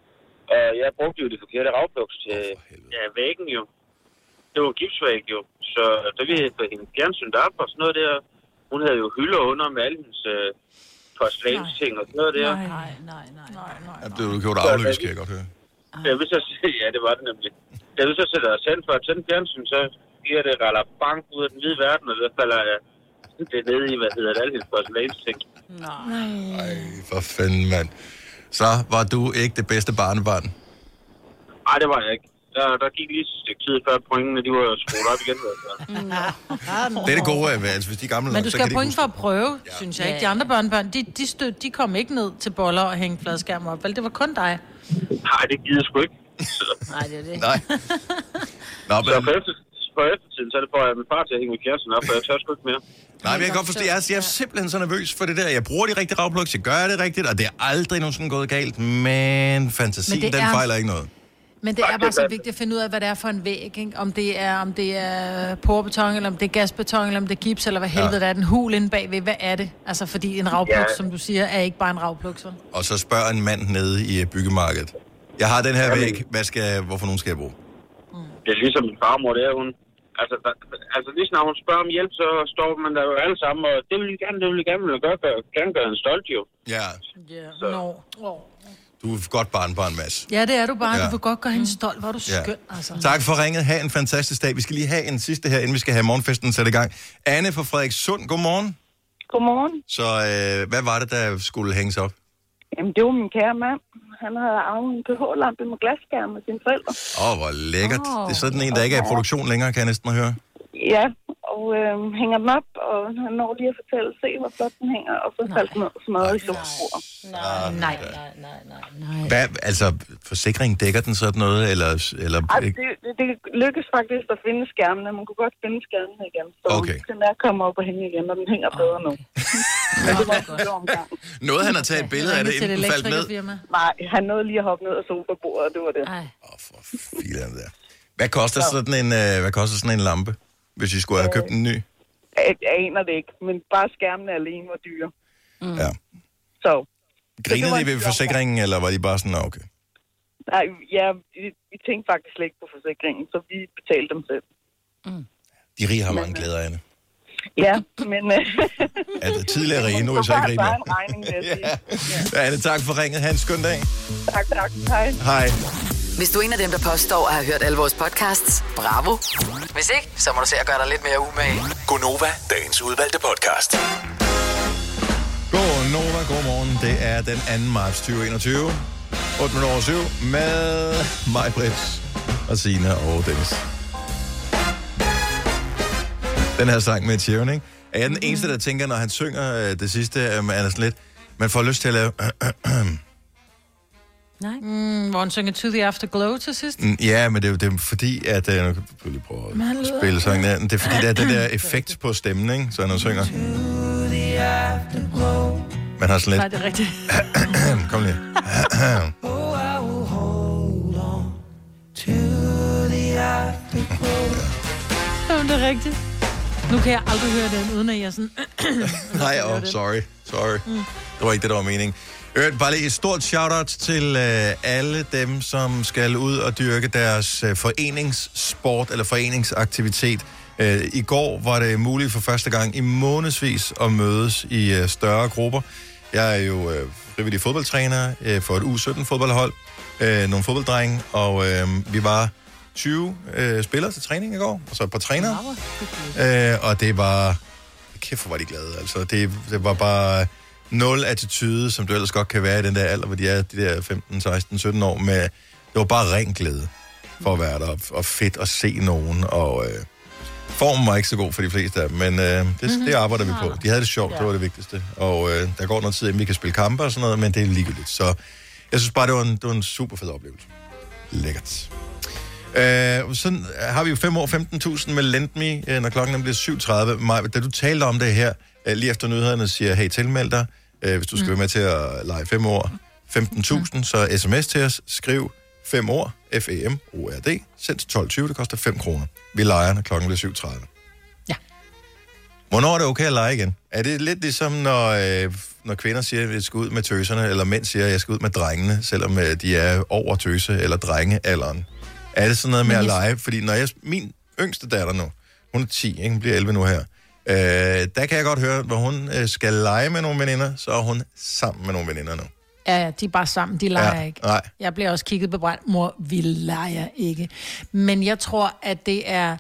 Og jeg brugte jo det forkerte ragpluks til væggen jo. Det var gipsvæg jo. Så da vi havde fået hende fjernsynet op og sådan noget der, hun havde jo hylder under med alle hendes porcelænsting og sådan noget der. Nej. Ja, det er jo gjort afløs, kan jeg godt høre. Ja, det var det nemlig. Da vi så sætter os hen for at tænde fjernsyn, så giver det raller bank ud af den hvide verden, og der falder det ned i, alle hendes porcelænsting. Nej, for fanden, mand. Så var du ikke det bedste barnebarn? Nej, det var jeg ikke. Der gik lige et stykke tid før pointene, de var skruet op igen. Det er det gode af, altså hvis de er gamle. Men du skal have point for at prøve, synes jeg ikke. De andre børnebørn, de kom ikke ned til boller og hænge fladskærm op, vel? Det var kun dig. Nej, det gider sgu ikke. Nej, det er det. Nej. Nå, så på eftertiden, så er det for, at min far til at hænge med kæresten op, for jeg tør sgu ikke mere. Nej, men jeg kan godt forstå, jeg er simpelthen så nervøs for det der. Jeg bruger de rigtige ragpluks, jeg gør det rigtigt, og det er aldrig nogensinde gået galt, men fantasien, den fejler ikke noget. Men det er bare så vigtigt at finde ud af, hvad det er for en væg, ikke? Om det er porbeton, eller om det er gasbeton, eller om det er gips, eller hvad helvede der er den hul inde bagved. Hvad er det? Altså, fordi en ragpluk, som du siger, er ikke bare en ragpluk, så. Og så spørger en mand nede i byggemarkedet. Jeg har den her væg, hvorfor nogen skal jeg bruge? Det er ligesom min farmor, det er hun. Altså lige snart hun spørger om hjælp, så står man der jo alle sammen, og det vil jeg gerne gøre en stolt jo. Ja. Du er godt barnbarn, Mads. Ja, det er du bare. Du vil godt gøre hende stolt. Hvor er du skøn, altså. Tak for ringet. Ha' en fantastisk dag. Vi skal lige have en sidste her, inden vi skal have morgenfesten sat i gang. Anne fra Frederikssund, godmorgen. Godmorgen. Så hvad var det, der skulle hænges op? Jamen, det var min kære mand. Han havde arvet en pH-lampe med glasskærm med sine forældre. Hvor lækkert. Det er sådan en, der ikke er i produktion længere, kan jeg næsten høre. Ja, og hænger den op, og han når lige at fortælle, se hvor flot den hænger, og så faldt den ned og smadret i solskruer. Nej. Hvad, altså, forsikringen dækker den sådan noget, eller det lykkes faktisk at finde skærmene. Man kunne godt finde skærmene igen, så den der kommer op og hænge igen, og den hænger bedre nu. Noget han har taget et billede af det, inden den faldt med? Nej, han nåede lige at hoppe ned af sofabordet, og det var det. For filen der. Hvad koster sådan en lampe? Hvis I skulle have købt en ny? Jeg aner det ikke, men bare skærmene alene var dyre. Ja. Så. Grinede de ved forsikringen, eller var de bare sådan, okay? Nej, ja, vi tænkte faktisk slet ikke på forsikringen, så vi betalte dem selv. De rige har mange glæder af det. Ja, men... det tidligere rige, nu er jeg så ikke rig mere. Det var bare en regning, vil jeg sige. Anne, tak for ringet. Ha' en skøn dag. Tak. Hej. Hej. Hvis du er en af dem, der påstår at have hørt alle vores podcasts, bravo. Hvis ikke, så må du se at gøre dig lidt mere umage. Gonova, dagens udvalgte podcast. Gonova, godmorgen. Det er den 2. marts 2021. 8:07 med mig, Britt, og Signe og Dennis. Den her sang med Sharon, ikke? Er jeg den eneste, der tænker, når han synger det sidste, er sådan lidt, man får lyst til at lave... Nej. Hvor han synger To the Afterglow til sidst. Ja, men det er fordi, at... Nu kan jeg lige prøve at spille sangen der. Det er fordi, der er den der effekt på stemmen, ikke? Så han synger... Man har sådan lidt... Nej, det er rigtigt. Kom lige. Det er rigtigt. Nu kan jeg aldrig høre den, uden at jeg sådan... Nej, sorry. Det var ikke det, der var meningen. Bare lige et stort shout-out til alle dem, som skal ud og dyrke deres foreningssport eller foreningsaktivitet. I går var det muligt for første gang i månedsvis at mødes i større grupper. Jeg er jo frivillig fodboldtræner for et U17-fodboldhold, nogle fodbolddrenge, og vi var 20 spillere til træning i går, og så et par trænere. Og det var... Kæft, hvor var de glade. Altså, det var bare... 0 attitude, som du ellers godt kan være i den der alder, hvor de er de der 15, 16, 17 år, med, det var bare ren glæde for at være der, og fedt at se nogen, og formen var ikke så god for de fleste af dem, men det arbejder vi på. De havde det sjovt, det var det vigtigste, og der går noget tid, inden vi kan spille kampe og sådan noget, men det er ligegyldigt, så jeg synes bare, det var en super fed oplevelse. Lækkert. Så har vi jo 5 år, 15.000 med Lendme, når klokken bliver 7:30. Maj, da du talte om det her, lige efter nyhederne siger, hey, tilmeld dig, hvis du skal være med til at lege 5 år. 15.000, så sms til os, skriv 5 år, FEMORD, send til 12.20, det koster 5 kroner. Vi leger, når klokken bliver 7:30. Ja. Hvornår er det okay at lege igen? Er det lidt ligesom, når kvinder siger, at jeg skal ud med tøserne, eller mænd siger, at jeg skal ud med drengene, selvom de er over tøse- eller drengealderen? Er det sådan noget med at lege? Fordi når min yngste datter nu, hun er 10, ikke? Hun bliver 11 nu her, der kan jeg godt høre, hvor hun skal lege med nogle veninder, så er hun sammen med nogle veninder nu. Ja, de er bare sammen, de leger ikke. Nej. Jeg bliver også kigget på brændt, mor, vi leger ikke. Men jeg tror, at det er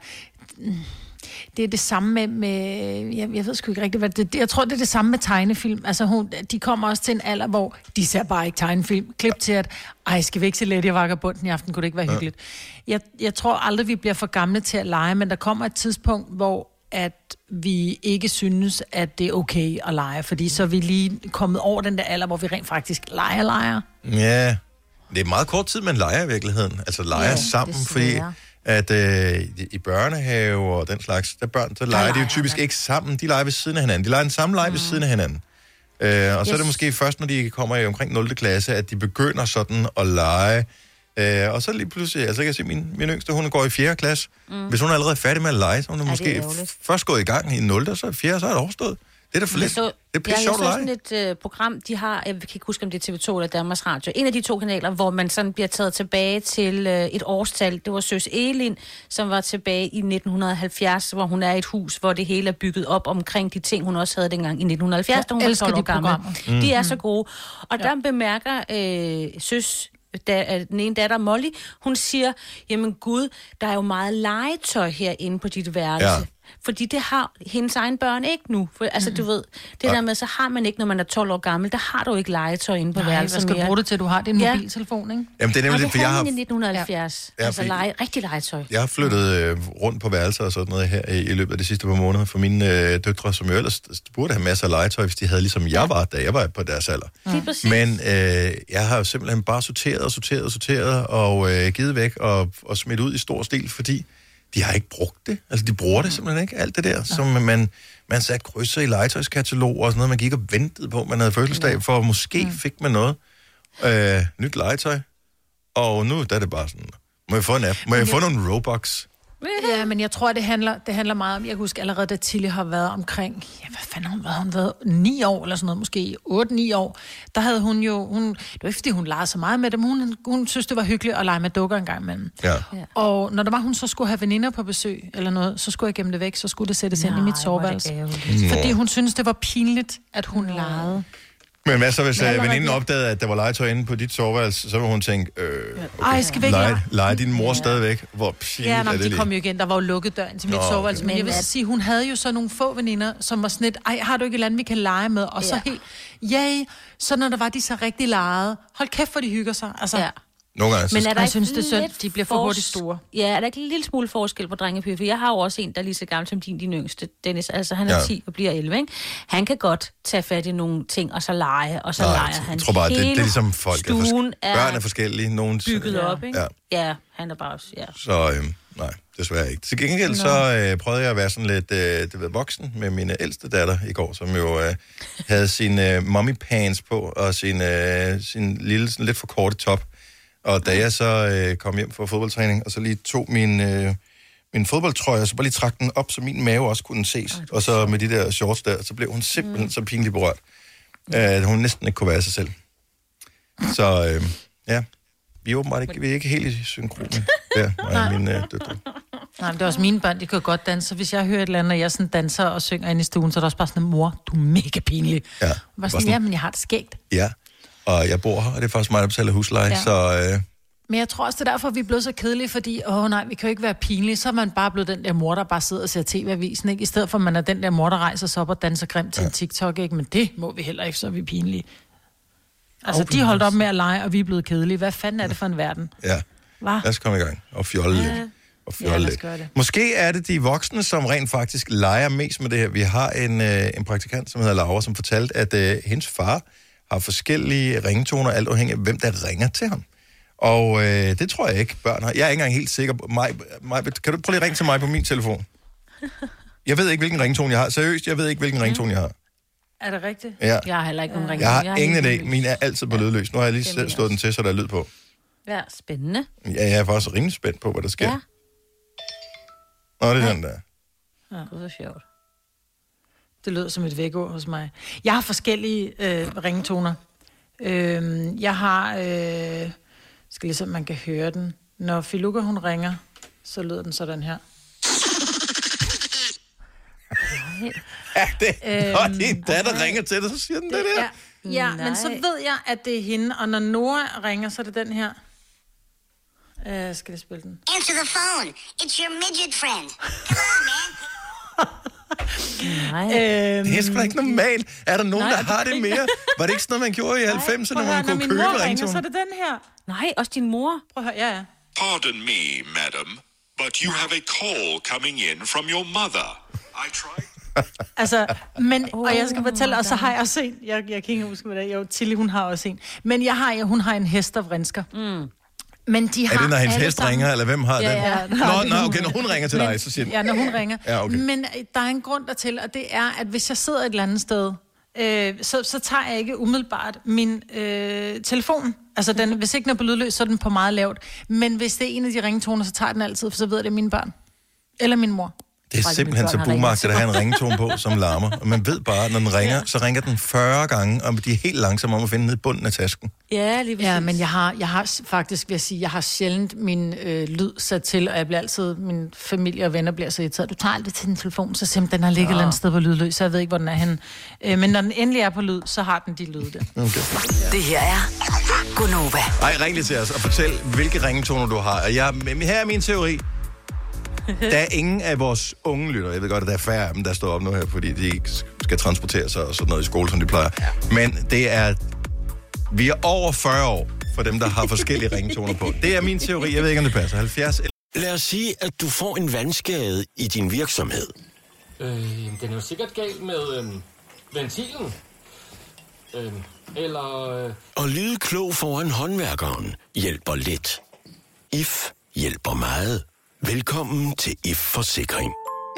det samme med jeg ved sgu ikke rigtigt, hvad det jeg tror, det er det samme med tegnefilm. Altså, de kommer også til en alder, hvor de ser bare ikke tegnefilm. Klip til, at skal vi ikke se Lady og Vagabunden i aften? Kunne det ikke være hyggeligt? Jeg tror aldrig, vi bliver for gamle til at lege, men der kommer et tidspunkt, hvor at vi ikke synes, at det er okay at lege, fordi så er vi lige kommet over den der alder, hvor vi rent faktisk leger. Ja, det er meget kort tid, man leger i virkeligheden. Altså leger sammen, fordi at i børnehave og den slags, der børn, så leger de jo typisk ikke sammen. De leger ved siden af hinanden. De leger en samme leg ved siden af hinanden. Og så er det måske først, når de kommer i omkring 0. klasse, at de begynder sådan at lege. Og så lige pludselig, altså jeg kan se, min yngste, hun går i 4. klasse. Hvis hun er allerede færdig med at lege, så hun er måske først gået i gang i 0. og så 4. så er det overstået. Det er da for lidt. Det er pisse sjovt at lege. Jeg så sådan et program, de har, jeg kan ikke huske, om det er TV2 eller Danmarks Radio, en af de 2 kanaler, hvor man sådan bliver taget tilbage til et årstal. Det var Søs Elin, som var tilbage i 1970, hvor hun er i et hus, hvor det hele er bygget op omkring de ting, hun også havde dengang i 1970, da hun var 12 år gammel. De er så gode. Og der bemærker Søs, den ene datter, Molly, hun siger, jamen Gud, der er jo meget legetøj herinde på dit værelse. Ja. Fordi det har hendes egen børn ikke nu. For, altså, du ved, det der med, så har man ikke, når man er 12 år gammel, der har du ikke legetøj inde på værelset. Hvad skal du bruge det til, du har din mobiltelefon, ikke? Jamen, det er nemlig det, for jeg har... i 1970. Ja. Altså, rigtig legetøj. Jeg har flyttet rundt på værelser og sådan noget her i løbet af de sidste par måneder for mine døtre, som jo ellers burde have masser af legetøj, hvis de havde ligesom jeg var, da jeg var på deres alder. Men jeg har jo simpelthen bare sorteret og givet væk og smidt ud i stor stil, fordi de har ikke brugt det. Altså, de bruger det simpelthen ikke, alt det der, som man satte krydser i legetøjskatalog og sådan noget. Man gik og ventede på, man havde fødselsdag, for måske fik man noget nyt legetøj. Og nu der er det bare sådan, må jeg få en app? Må jeg få nogle Robux? Ja, men jeg tror, det handler meget om, jeg kan huske allerede, da Tilly har været omkring, hvad fanden har hun været, 9 år eller sådan noget, måske 8-9 år, der havde hun jo, det var ikke, fordi hun legede så meget med dem, hun synes, det var hyggeligt at lege med dukker en gang imellem. Ja. Og når der var, hun så skulle have veninder på besøg eller noget, så skulle jeg gemme det væk, så skulle det sættes ind i mit soveværelse. Fordi hun synes det var pinligt, at hun legede. Men hvad så, hvis veninden opdagede, at der var legetøj inde på dit soveværelse, så vil hun tænke, okay, skal væk, lege din mor stadigvæk? Hvor pinligt er det de kom jo igen, der var jo lukket døren til mit soveværelse. Okay. Men jeg vil sige, hun havde jo så nogle få veninder, som var sådan et, har du ikke et eller andet, vi kan lege med? Og så helt, så når der var de så rigtig legede, hold kæft, hvor de hygger sig. Altså, nogle gange. Men er der jeg synes, det er synd, de bliver for hurtigt store. Ja, er der ikke en lille smule forskel på drengepige? For jeg har jo også en, der er lige så gammel som din yngste, Dennis. Altså, han er 10 og bliver 11, ikke? Han kan godt tage fat i nogle ting, og så lege, og så leger han. Jeg tror bare, det er ligesom folk. Stuen børn er forskellige. Nogen bygget op, ikke? Ja, han er bare også, Så nej, desværre ikke. Til gengæld så prøvede jeg at være sådan lidt voksen med min ældste datter i går, som jo havde sine mommy pants på, og sin lille, sådan lidt for korte top. Og da jeg så kom hjem fra fodboldtræning, og så lige tog min fodboldtrøje, og så bare lige trak den op, så min mave også kunne ses. Og så med de der shorts der, så blev hun simpelthen så pinligt berørt, at hun næsten ikke kunne være sig selv. Så vi er åbenbart ikke, vi er ikke helt i synkron med mine døtre. Nej, men det er også mine børn, de kan godt danse. Hvis jeg hører et eller andet, og jeg sådan danser og synger inde i stuen, så er det også bare sådan, mor, du er mega pinlig. Ja. Var sådan, men jeg har det skægt. Ja. Og jeg bor her, og det er faktisk mig, der betaler husleje, så... Men jeg tror også, det er derfor, vi er blevet så kedelige, fordi, nej, vi kan jo ikke være pinlige, så er man bare blevet den der mor, der bare sidder og ser TV-avisen, ikke? I stedet for, at man er den der mor, der rejser sig op og danser grimt til en TikTok, ikke? Men det må vi heller ikke, så er vi pinlige. Altså, de holdt op med at lege, og vi er blevet kedelige. Hvad fanden er det for en verden? Ja, lad os komme i gang og fjolle lidt. Måske er det de voksne, som rent faktisk leger mest med det her. Vi har en praktikant, som hedder Laura, som fortalte, at hendes far har forskellige ringetoner, alt afhængig af, hvem der ringer til ham. Og det tror jeg ikke, børn har. Jeg er ikke engang helt sikker på... kan du prøve lige at ringe til mig på min telefon? Jeg ved ikke, hvilken ringtone jeg har. Seriøst, jeg ved ikke, hvilken ringtone jeg har. Er det rigtigt? Ja. Jeg har heller ikke nogen ringtone. Jeg har ingen idé. Min er altid på lydløs. Nu har jeg lige selv slået den til, så der er lyd på. Ja, spændende. Ja, jeg er faktisk rimelig spændt på, hvad der sker. Ja. Nå, det er den der. Ja. Det er så sjovt. Det lyder som et vækord hos mig. Jeg har forskellige ringetoner. Jeg har... skal lige så man kan høre den. Når Filuka, hun ringer, så lyder den sådan her. Ja, når din datter ringer til dig, så siger den det der. Ja, men så ved jeg, at det er hende. Og når Nora ringer, så er det den her. Skal jeg spille den? Answer the phone. It's your midget friend. Come on, man. Det er sgu da ikke normalt. Er der nogen, der har det mere? Var det ikke sådan noget, man gjorde i 90'erne, hvor man kunne købe ringtoner? Så er det den her. Nej, også din mor. Prøv at høre, ja. Pardon me, madam, but you have a call coming in from your mother. I tried. Altså, men, og jeg skal fortælle, og så har jeg også en, jeg kan ikke huske, hvad det er, Tilly, hun har også en, men hun har en hest, der vrinsker. Men de har er det, når hendes hest sammen... ringer, eller hvem har den? Ja. Okay, når hun ringer til dig, så siger den... Ja, når hun ringer. Ja, okay. Men der er en grund dertil, og det er, at hvis jeg sidder et eller andet sted, så tager jeg ikke umiddelbart min telefon. Altså, hvis ikke den er på lydløs, så er den på meget lavt. Men hvis det er en af de ringetoner, så tager den altid, for så ved jeg, det er mine børn. Eller min mor. Det er simpelthen så boomarket at have en ringetone på, som larmer. Og man ved bare, når den ringer, så ringer den 40 gange, og de er helt langsomme om at finde ned i bunden af tasken. Ja, lige præcis. Ja, men jeg har faktisk, vil jeg sige, jeg har sjældent min lyd sat til, og jeg bliver altid, min familie og venner bliver så irriteret. Du tager aldrig til din telefon, så simpelthen den har ligget et eller andet sted på lydløs, så jeg ved ikke, hvor den er henne. Men når den endelig er på lyd, så har den de lyde der. Okay. Det her er Gonova. Ej, ring lige til os og fortæl, hvilke ringetoner du har. Og her er min teori. Der er ingen af vores unge lyttere, jeg ved godt, at der er færre af dem, der står op nu her, fordi de ikke skal transportere sig og sådan noget i skole, som de plejer. Ja. Men vi er over 40 år for dem, der har forskellige ringetoner på. Det er min teori, jeg ved ikke, om det passer. 70. Lad os sige, at du får en vandskade i din virksomhed. Den er jo sikkert galt med ventilen. Og lyde klog foran håndværkeren hjælper lidt. IF hjælper meget. Velkommen til IF Forsikring.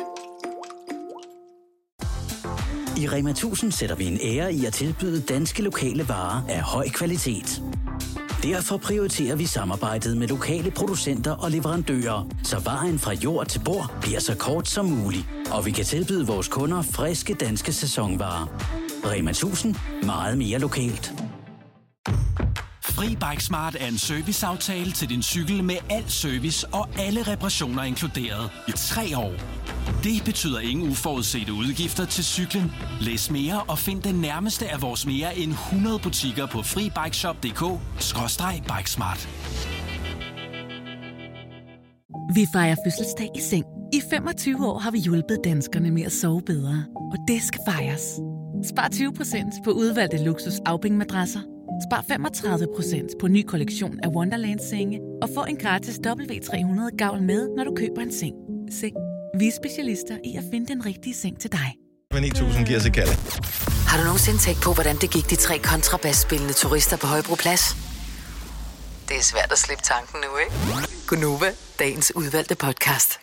I Rema 1000 sætter vi en ære i at tilbyde danske lokale varer af høj kvalitet. Derfor prioriterer vi samarbejdet med lokale producenter og leverandører, så vejen fra jord til bord bliver så kort som muligt. Og vi kan tilbyde vores kunder friske danske sæsonvarer. Rema 1000. Meget mere lokalt. Fri Bike Smart er en serviceaftale til din cykel med al service og alle reparationer inkluderet i 3 år. Det betyder ingen uforudsete udgifter til cyklen. Læs mere og find den nærmeste af vores mere end 100 butikker på FriBikeShop.dk/Bikesmart. Vi fejrer fødselsdag i seng. I 25 år har vi hjulpet danskerne med at sove bedre. Og det skal fejres. Spar 20% på udvalgte luksus Auping-madrasser. Spar 35% på ny kollektion af Wonderland-senge. Og få en gratis W300-gavl med, når du køber en seng. Seng. Vi er specialister i at finde den rigtige seng til dig. 9.000 giver sig kalde. Har du nogensinde tænkt på, hvordan det gik de 3 kontrabasspillende turister på Højbroplads? Det er svært at slippe tanken nu, ikke? Gonova, dagens udvalgte podcast.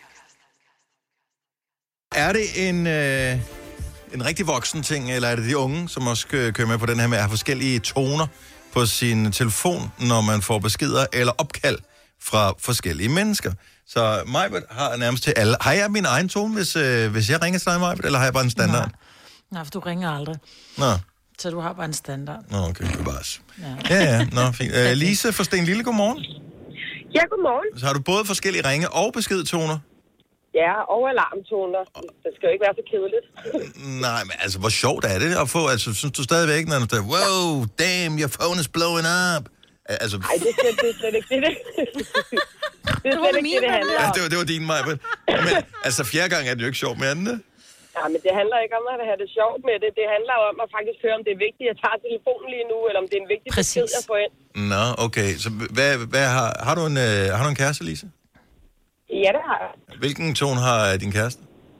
Er det en rigtig voksen ting, eller er det de unge, som også kører med på den her med at have forskellige toner på sin telefon, når man får beskeder eller opkald fra forskellige mennesker? Så Majbert har nærmest til alle. Har jeg min egen tone, hvis jeg ringer til dig, Majbert, eller har jeg bare en standard? Nej, for du ringer aldrig. Nå. Så du har bare en standard. Nå, okay, det er bare... Ja. Nå, fint. Lise fra Stenlille, godmorgen. Ja, godmorgen. Så har du både forskellige ringe- og beskedtoner? Ja, og alarmtoner. Det skal jo ikke være så kedeligt. Nej, men altså, hvor sjovt er det at få? Altså, synes du stadigvæk, når du siger, wow, damn, your phone is blowing up? Altså... Nej, det er slet ikke det. Det er slet ikke det handler om. Ja, det var din, Majbert. Men altså, 4. gang er det jo ikke sjovt med den, det? Ja, men det handler ikke om at have det sjovt med det. Det handler om at faktisk høre, om det er vigtigt, at jeg tager telefonen lige nu, eller om det er en vigtig besked, jeg får ind. Nå, okay. Så har du en kæreste, Lise? Ja, det har jeg. Hvilken tone har din kæreste?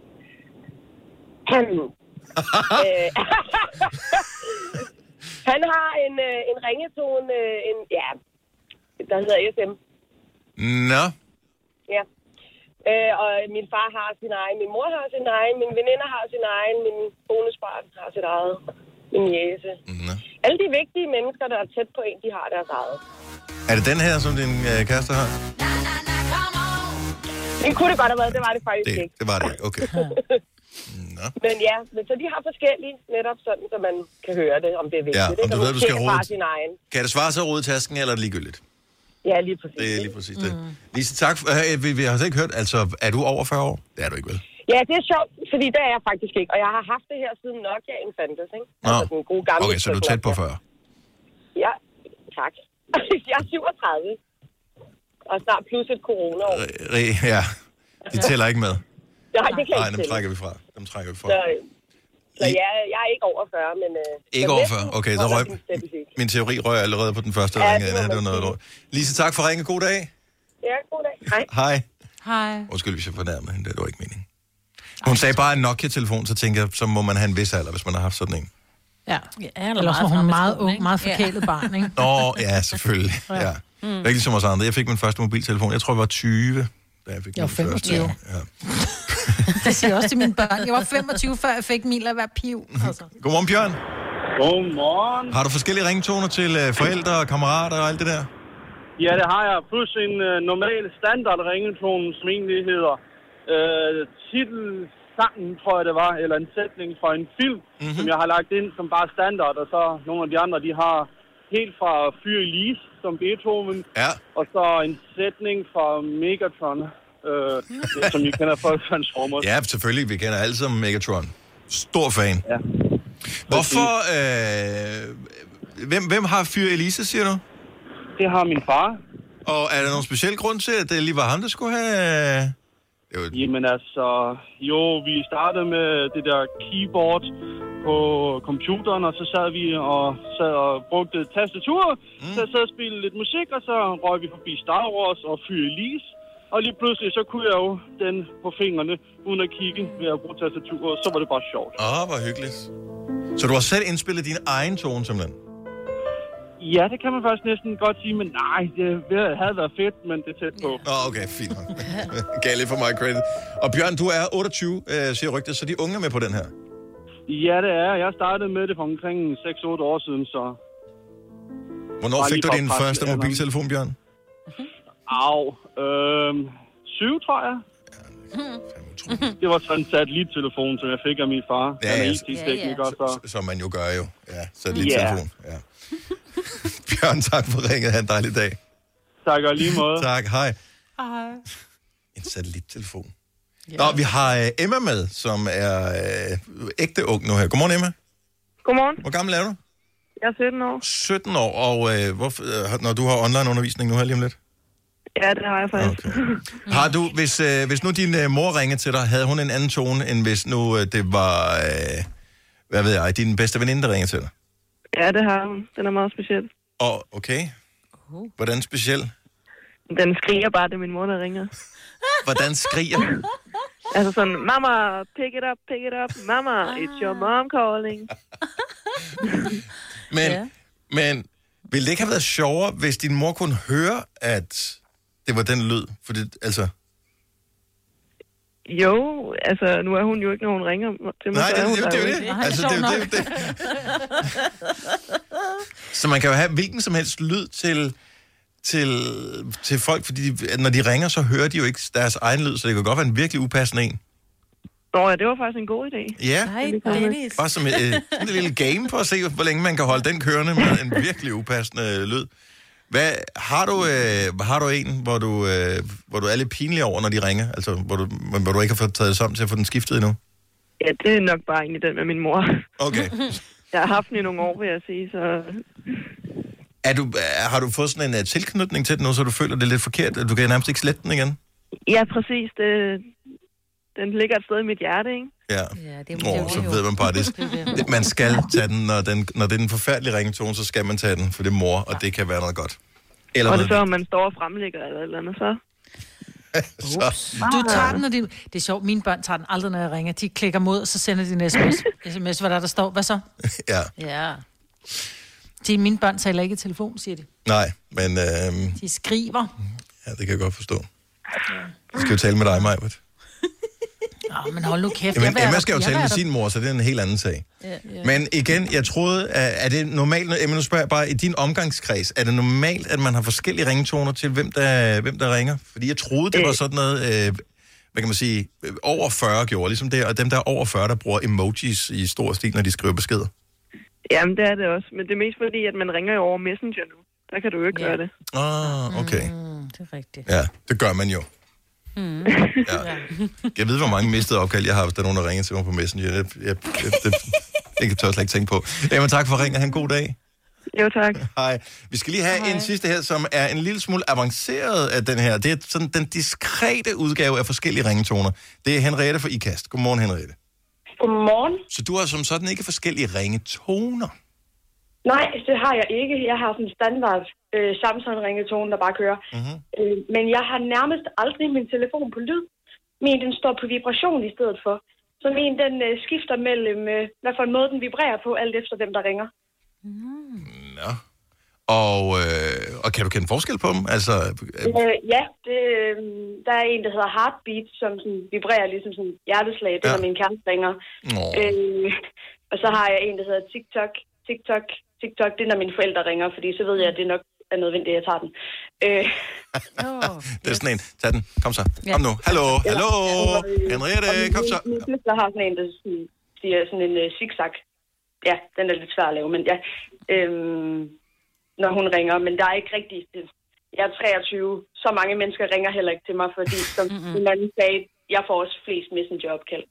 Han har en ringetone, der hedder SM. Nå. Ja. Og min far har sin egen, min mor har sin egen, min veninder har sin egen, min bonusbarn har sit eget, min jæse. Alle de vigtige mennesker, der er tæt på en, de har deres eget. Er det den her, som din kæreste har? Det kunne det godt have været, det var det faktisk ikke. Det var det ikke, okay. Nå, Ja. Men så de har forskellige, netop sådan, så man kan høre det, om det er vigtigt. Ja, om du ved, du skal rode. Sin egen. Kan det svare sig at rode tasken, eller er det ligegyldigt? Ja, lige præcis. Det er lige præcis det. Lise, tak. Vi har altså ikke hørt, altså, er du over 40 år? Det er du ikke, vel? Ja, det er sjovt, fordi det er jeg faktisk ikke. Og jeg har haft det her siden Nokia'en fandtes, ikke? Altså den gode gamle. Okay, så du er tæt på 40? Ja, tak. Jeg er 37. Og snart plus et corona-år. Ja, de tæller ikke med. Nej, det kan Nej, ikke dem trækker vi fra. Så jeg er ikke over 40, men... Ikke over 40? Okay, så røg min teori røg allerede på den første ring. Det var noget. Lise, tak for ringen. God dag. Ja, god dag. Hej. Hej. Undskyld, hvis jeg fornærmede hende. Det var ikke meningen. Hun sagde bare en Nokia-telefon, så tænker jeg, så må man have en vis alder, hvis man har haft sådan en. Ja, eller så hun er meget ung, meget forkælet barn, ikke? Nå, ja, selvfølgelig. Ja. Det er ikke ligesom os andre. Jeg fik min første mobiltelefon. Jeg tror, jeg var 20, da jeg fik min første. 25. Ja. Det siger også til mine børn. Jeg var 25, før jeg fik min, lad være piv. Altså. Godmorgen, Bjørn. Godmorgen. Har du forskellige ringtoner til forældre og kammerater og alt det der? Ja, det har jeg. Plus en normal standard ringetone, som egentlig hedder titelsangen, tror jeg det var, eller en sætning fra en film, som jeg har lagt ind som bare standard, og så nogle af de andre, de har helt fra Fyr Elise, som Beethoven, og så en sætning fra Megatron, som I kender fra Transformers. Ja, selvfølgelig. Vi kender alle sammen Megatron. Stor fan. Ja. Hvorfor... Hvem har Fyr Elise, siger du? Det har min far. Og er der nogen speciel grund til, at det lige var ham, der skulle have... Jamen altså, jo, vi startede med det der keyboard på computeren, og så sad vi og brugte tastaturer, så sad og spillede lidt musik, og så røg vi forbi Star Wars og Fyr Elise, og lige pludselig så kunne jeg jo den på fingrene, uden at kigge ved at bruge tastaturer, så var det bare sjovt. Hvor hyggeligt. Så du har selv indspillet din egen tone, simpelthen? Ja, det kan man faktisk næsten godt sige, men nej, det havde været fedt, men det er tæt på. Okay, fint. Gav lidt for mig credit. Og Bjørn, du er 28, siger rygtet, så de unge er med på den her? Ja, det er. Jeg startede med det for omkring 6-8 år siden, så... Hvornår fik du din første mobiltelefon, Bjørn? 7, tror jeg. Det var sådan en satellittelefon, som jeg fik af min far. Som man jo gør jo. Ja, satellittelefon. Ja. Bjørn, tak for ringet. Ha' en dejlig dag. Tak, og lige måde. Tak, hej. Hej. En satellittelefon. Nå, vi har Emma med, som er ægte ung nu her. Godmorgen, Emma. Godmorgen. Hvor gammel er du? Jeg er 17 år. 17 år, og når du har online-undervisning nu her lige om lidt? Ja, det har jeg faktisk. Okay. Har du, hvis nu din mor ringede til dig, havde hun en anden tone, end hvis nu det var, hvad ved jeg, din bedste veninde, der ringede til dig? Ja, det har hun. Den er meget speciel. Og okay. Hvordan speciel? Den skriger bare, det er min mor, der ringer. Hvordan skriger? Altså sådan, mama, pick it up, mama, it's your mom calling. Men ville det ikke have været sjovere, hvis din mor kunne høre, at det var den lyd? For det, altså... Jo, altså, nu er hun jo ikke, når hun ringer til mig. Nej, det er jo det. Altså, det er det. Så man kan jo have hvilken som helst lyd til folk, fordi når de ringer, så hører de jo ikke deres egen lyd, så det kan godt være en virkelig upassende en. Nå ja, det var faktisk en god idé. Ja, bare som et lille game for at se, hvor længe man kan holde den kørende med en virkelig upassende lyd. Har du en, hvor du er lidt pinlig over, når de ringer? Altså, hvor du ikke har fået taget sammen til at få den skiftet endnu? Ja, det er nok bare egentlig den med min mor. Okay. Jeg har haft den i nogle år, vil jeg sige, så... Har du fået sådan en tilknytning til den nu, så du føler det lidt forkert? Du kan nærmest ikke slette den igen? Ja, præcis. Den ligger et sted i mit hjerte, ikke? Ja, så ved man bare det. Man skal tage den, når det er en forfærdelig ringetone, så skal man tage den, for det er mor, og det kan være noget godt. Eller og det så, om man står og fremlægger eller andet, så... Du tager den, når det er sjovt, mine børn tager den aldrig, når jeg ringer. De klikker mod, og så sender de en sms, hvor der står, hvad så? Ja. Mine børn taler ikke i telefon, siger de. Nej, men... De skriver. Ja, det kan jeg godt forstå. Jeg skal jo tale med dig, Majbert. Men hold nu kæft. Jamen, Emma skal jo tale med sin mor, så det er en helt anden sag. Ja. Men igen, jeg troede, er det normalt, Emma, nu spørger jeg bare, i din omgangskreds, er det normalt, at man har forskellige ringetoner til, hvem der ringer? Fordi jeg troede, det var sådan noget, hvad kan man sige, over 40 gjorde, ligesom det, og dem, der er over 40, der bruger emojis i stor stil, når de skriver beskeder. Jamen, det er det også. Men det er mest fordi, at man ringer jo over Messenger nu. Der kan du jo ikke gøre det. Okay. Det er rigtigt. Ja, det gør man jo. Ja. Jeg ved, hvor mange mistede opkald, jeg har, hvis der er nogen, der ringer til mig på Messenger. Det kan jeg slet ikke tænke på. Jamen, tak for ringen. Ha' en god dag. Jo, tak. Hej. Vi skal lige have en sidste her, som er en lille smule avanceret af den her. Det er sådan den diskrete udgave af forskellige ringetoner. Det er Henriette fra IKAST. Godmorgen, Henriette. Godmorgen. Så du har som sådan ikke forskellige ringetoner? Nej, det har jeg ikke. Jeg har sådan en standard Samsung-ringetone, der bare kører. Mm-hmm. Men jeg har nærmest aldrig min telefon på lyd. Min, den står på vibration i stedet for. Så min, den skifter mellem, hvad for en måde den vibrerer på, alt efter dem, der ringer. Nå. Og kan du kende forskel på dem? Altså, ja, der er en, der hedder Heartbeat, som sådan vibrerer ligesom sådan hjerteslag. Det er min kæreste ringer. Og så har jeg en, der hedder TikTok. Det er, når mine forældre ringer, fordi så ved jeg, at det nok er nødvendigt, at jeg tager den. Det er sådan en. Tag den. Kom så. Kom nu. Hallo. Henriette, kom så. Min søster har sådan en, der siger sådan en zigzag. Ja, den er lidt svær at lave, men ja. Når hun ringer, men der er ikke rigtig... Jeg er 23. Så mange mennesker ringer heller ikke til mig, fordi som en anden sagde, jeg får også flest messenger-opkald.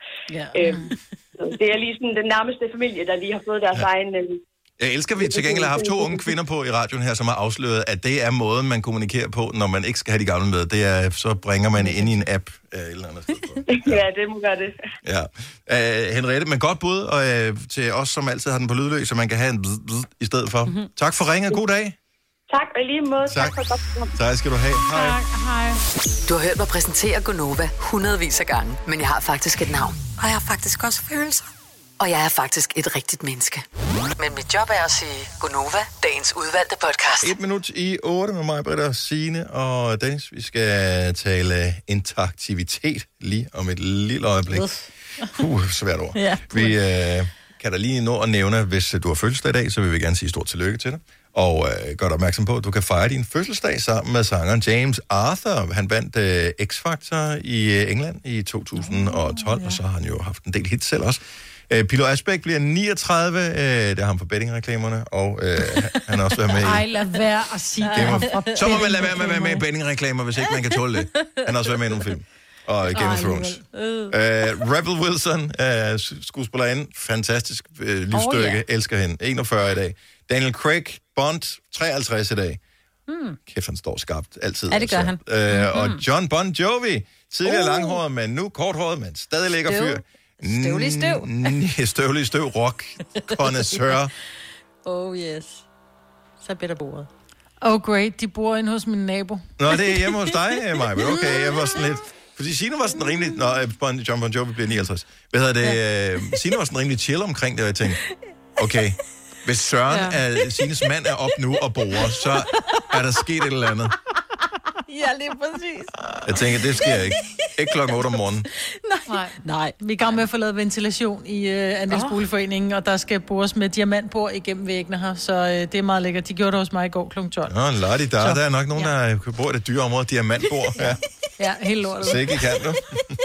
Det er lige sådan den nærmeste familie, der lige har fået deres egen... Jeg elsker, at vi til gengæld har haft 2 unge kvinder på i radioen her, som har afsløret, at det er måden, man kommunikerer på, når man ikke skal have de gamle med. Det er, så bringer man ind i en app et eller andet sted. Ja, det må gøre det. Ja. Henriette, men godt bud og, til os, som altid har den på lydløs, så man kan have en i stedet for. Mm-hmm. Tak for ringet. God dag. Tak, og lige måde. Tak for godt. Tak skal du have. Hej. Hej. Du har hørt mig præsentere Gonova hundredvis af gange, men jeg har faktisk et navn. Og jeg har faktisk også følelser. Og jeg er faktisk et rigtigt menneske. Men mit job er at sige Gonova, dagens udvalgte podcast. 7:51 med mig, Britta, Signe og Dennis. Vi skal tale interaktivitet lige om et lille øjeblik. Svært ord. Ja. Vi kan da lige nå at nævne, hvis du har fødselsdag i dag, så vil vi gerne sige stort tillykke til dig. Og gør dig opmærksom på, at du kan fejre din fødselsdag sammen med sangeren James Arthur. Han vandt X-Factor i England i 2012, og så har han jo haft en del hits selv også. Pilo Asbæk bliver 39, det er ham for bettingreklamerne, og han har også været med i... Ej, lad være at sige det. Så må man lade være med at være med i bettingreklamer, hvis ikke man kan tåle det. Han har også været med i nogle film. Og Game of Thrones. Rebel Wilson, skuespillerinde, fantastisk lydstykke, elsker hende. 41 i dag. Daniel Craig, Bond, 53 i dag. Kæft, han står skarpt altid. Ja, det gør han. Og John Bon Jovi, tidligere langhåret, men nu korthåret, men stadig lækker fyr. Støvlig støv, rock, connoisseur. Oh yes. Så bliver der bordet. Oh great, de bor inde hos min nabo. Nå, det er hjemme hos dig, Maja. Okay, jeg var sådan lidt... Fordi Signe var sådan rimelig... John Bon Jovi bliver 59. Hvad hedder det? Signe var sådan rimelig chill omkring det, og jeg tænkte, okay, hvis Søren, Signes mand, er op nu og borer, så er der sket et eller andet. Ja, lige præcis. Jeg tænker, det sker ikke. Ikke klokken 8 om morgenen. Nej. Vi er i gang med at få lavet ventilation i Andelsboligforeningen, og der skal bores med diamantbor igennem væggene her, så det er meget lækkert. De gjorde det hos mig i går kl. 12. Nå, lad der er nok nogen, der bor i det dyre område, diamantbor. Ja, helt lortet. Sikke kan du.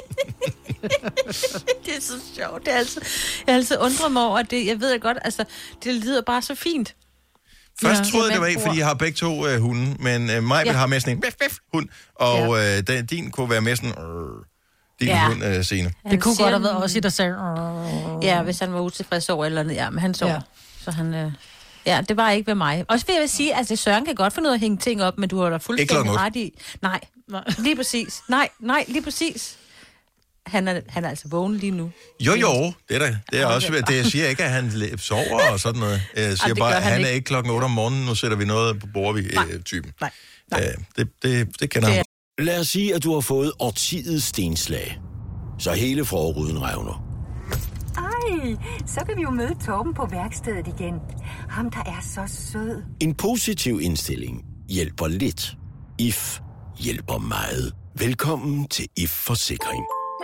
Det er så sjovt. Jeg har altid undret mig over, at det, jeg ved godt, altså, det lyder bare så fint. Først troede jeg, det var ikke, fordi jeg har begge 2 hunde, men Maj har med sådan en hund, og din kunne være med sådan din hund, Signe. Det kunne godt have været også i, der sagde... Ja, hvis han var utilfreds over eller andet. Ja, men han så. Ja. Så han... Ja, det var ikke ved mig. Også vil jeg sige, at altså, Søren kan godt finde ud af at hænge ting op, men du har da fuldstændig ret i... Nej, lige præcis. Nej, lige præcis. Han er altså vågen lige nu. Jo, det er også det. Jeg siger ikke, at han sover og sådan noget. Jeg siger bare, at han er ikke klokken 8 om morgenen. Nu sætter vi noget på bordet-typen. Nej. Det kender han. Lad os sige, at du har fået årtidets stenslag. Så hele forruden revner. Ej, så kan vi jo møde Torben på værkstedet igen. Ham, der er så sød. En positiv indstilling hjælper lidt. IF hjælper meget. Velkommen til IF Forsikring.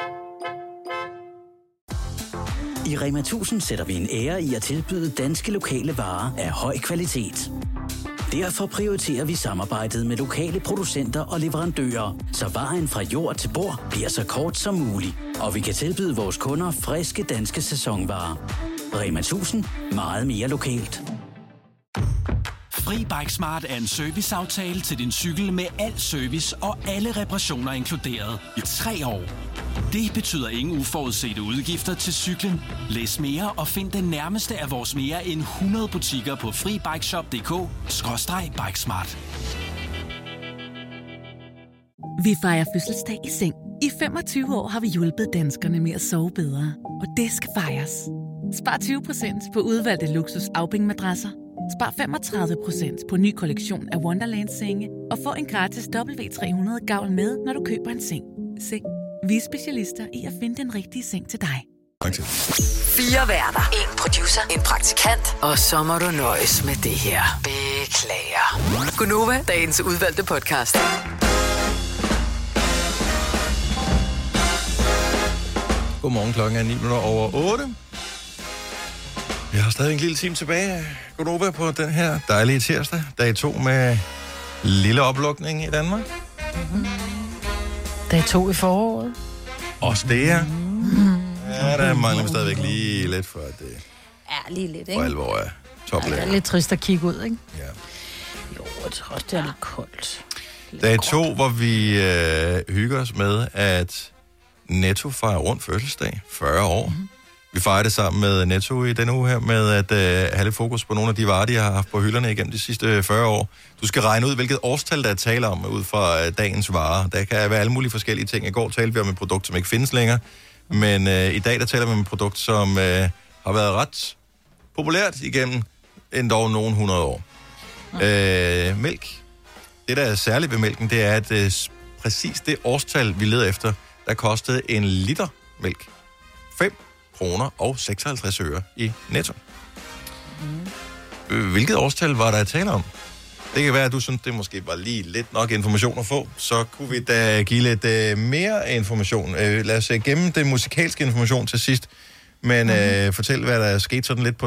I Rema 1000 sætter vi en ære i at tilbyde danske lokale varer af høj kvalitet. Derfor prioriterer vi samarbejdet med lokale producenter og leverandører, så vejen fra jord til bord bliver så kort som muligt. Og vi kan tilbyde vores kunder friske danske sæsonvarer. Rema 1000. Meget mere lokalt. Fri Bike Smart er en serviceaftale til din cykel med al service og alle reparationer inkluderet i 3 år. Det betyder ingen uforudsete udgifter til cyklen. Læs mere og find den nærmeste af vores mere end 100 butikker på FriBikeShop.dk/bikesmart. Vi fejrer fødselsdag i seng. I 25 år har vi hjulpet danskerne med at sove bedre. Og det skal fejres. Spar 20% på udvalgte luksus afbænkmadrasser. Spar 35% på ny kollektion af Wonderland-senge. Og få en gratis W300 gavl med, når du køber en seng. Seng. Vi er specialister i at finde den rigtige seng til dig. 4 værter. 1 producer. En praktikant. Og så må du nøjes med det her. Beklager. Gunova, dagens udvalgte podcast. Godmorgen, klokken er 9:09. Vi har stadig en lille time tilbage. Godnova på den her dejlige tirsdag. Dag 2 med lille oplukning i Danmark. Mm-hmm. Dag 2 i foråret. Også det, ja. Ja, der mangler vi stadigvæk lige lidt for, at det lige lidt, ikke? for alvor er toplæger. Det er lidt trist at kigge ud, ikke? Ja. Jo, jeg tror også, det er lidt koldt. Dag 2, hvor vi hygger os med, at Netto fejrer rundt fødselsdag. 40 år. Mm-hmm. Vi fejrer det sammen med Netto i denne uge her, med at have lidt fokus på nogle af de varer, de har haft på hylderne igennem de sidste 40 år. Du skal regne ud, hvilket årstal, der er tale om, ud fra dagens varer. Der kan være alle mulige forskellige ting. I går talte vi om et produkt, som ikke findes længere, men i dag, der taler vi om et produkt, som har været ret populært igennem endda nogle 100 år. Mælk. Det, der er særligt ved mælken, det er, at præcis det årstal, vi leder efter, der kostede en liter mælk 5 kroner og 56 øre i Netto. Hvilket årstal var der at tale om? Det kan være, at du synes, det måske var lige lidt nok information at få. Så kunne vi da give lidt mere information. Lad os gemme den musikalske information til sidst. Men fortæl, hvad der er sket sådan lidt på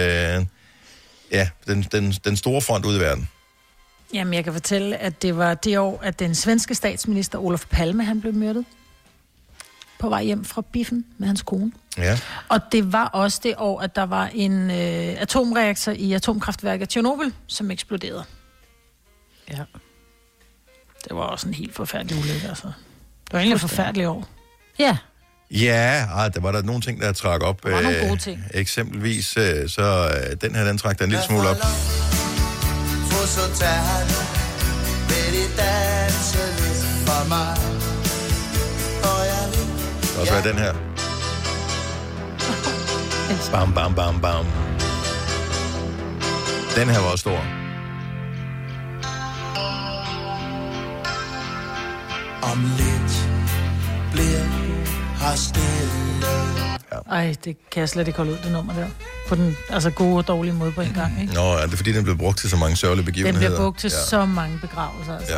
den store front ude i verden. Jamen, jeg kan fortælle, at det var det år, at den svenske statsminister Olof Palme, han blev myrdet på vej hjem fra biffen med hans kone. Ja. Og det var også det år, at der var en atomreaktor i atomkraftværket Tjernobyl, som eksploderede. Ja. Det var også en helt forfærdelig ulykke, altså. Det var egentlig et forfærdeligt år. Ja. Ja, der var der nogle ting, der trak op. Der var nogle gode ting. Eksempelvis, så den her, den trak der en lille smule op. Så tag vil I danse lidt for mig. Og så er den her. Bam, bam, bam, bam. Den her var også stor. Om lidt bliver her stille. Ej, det kan jeg slet ikke holde ud, det nummer der. På den gode og dårlige måde på en gang, ikke? Nå, er det fordi, den blev brugt til så mange sørgelige begivenheder? Den bliver brugt til så mange begravelser, altså. Ja.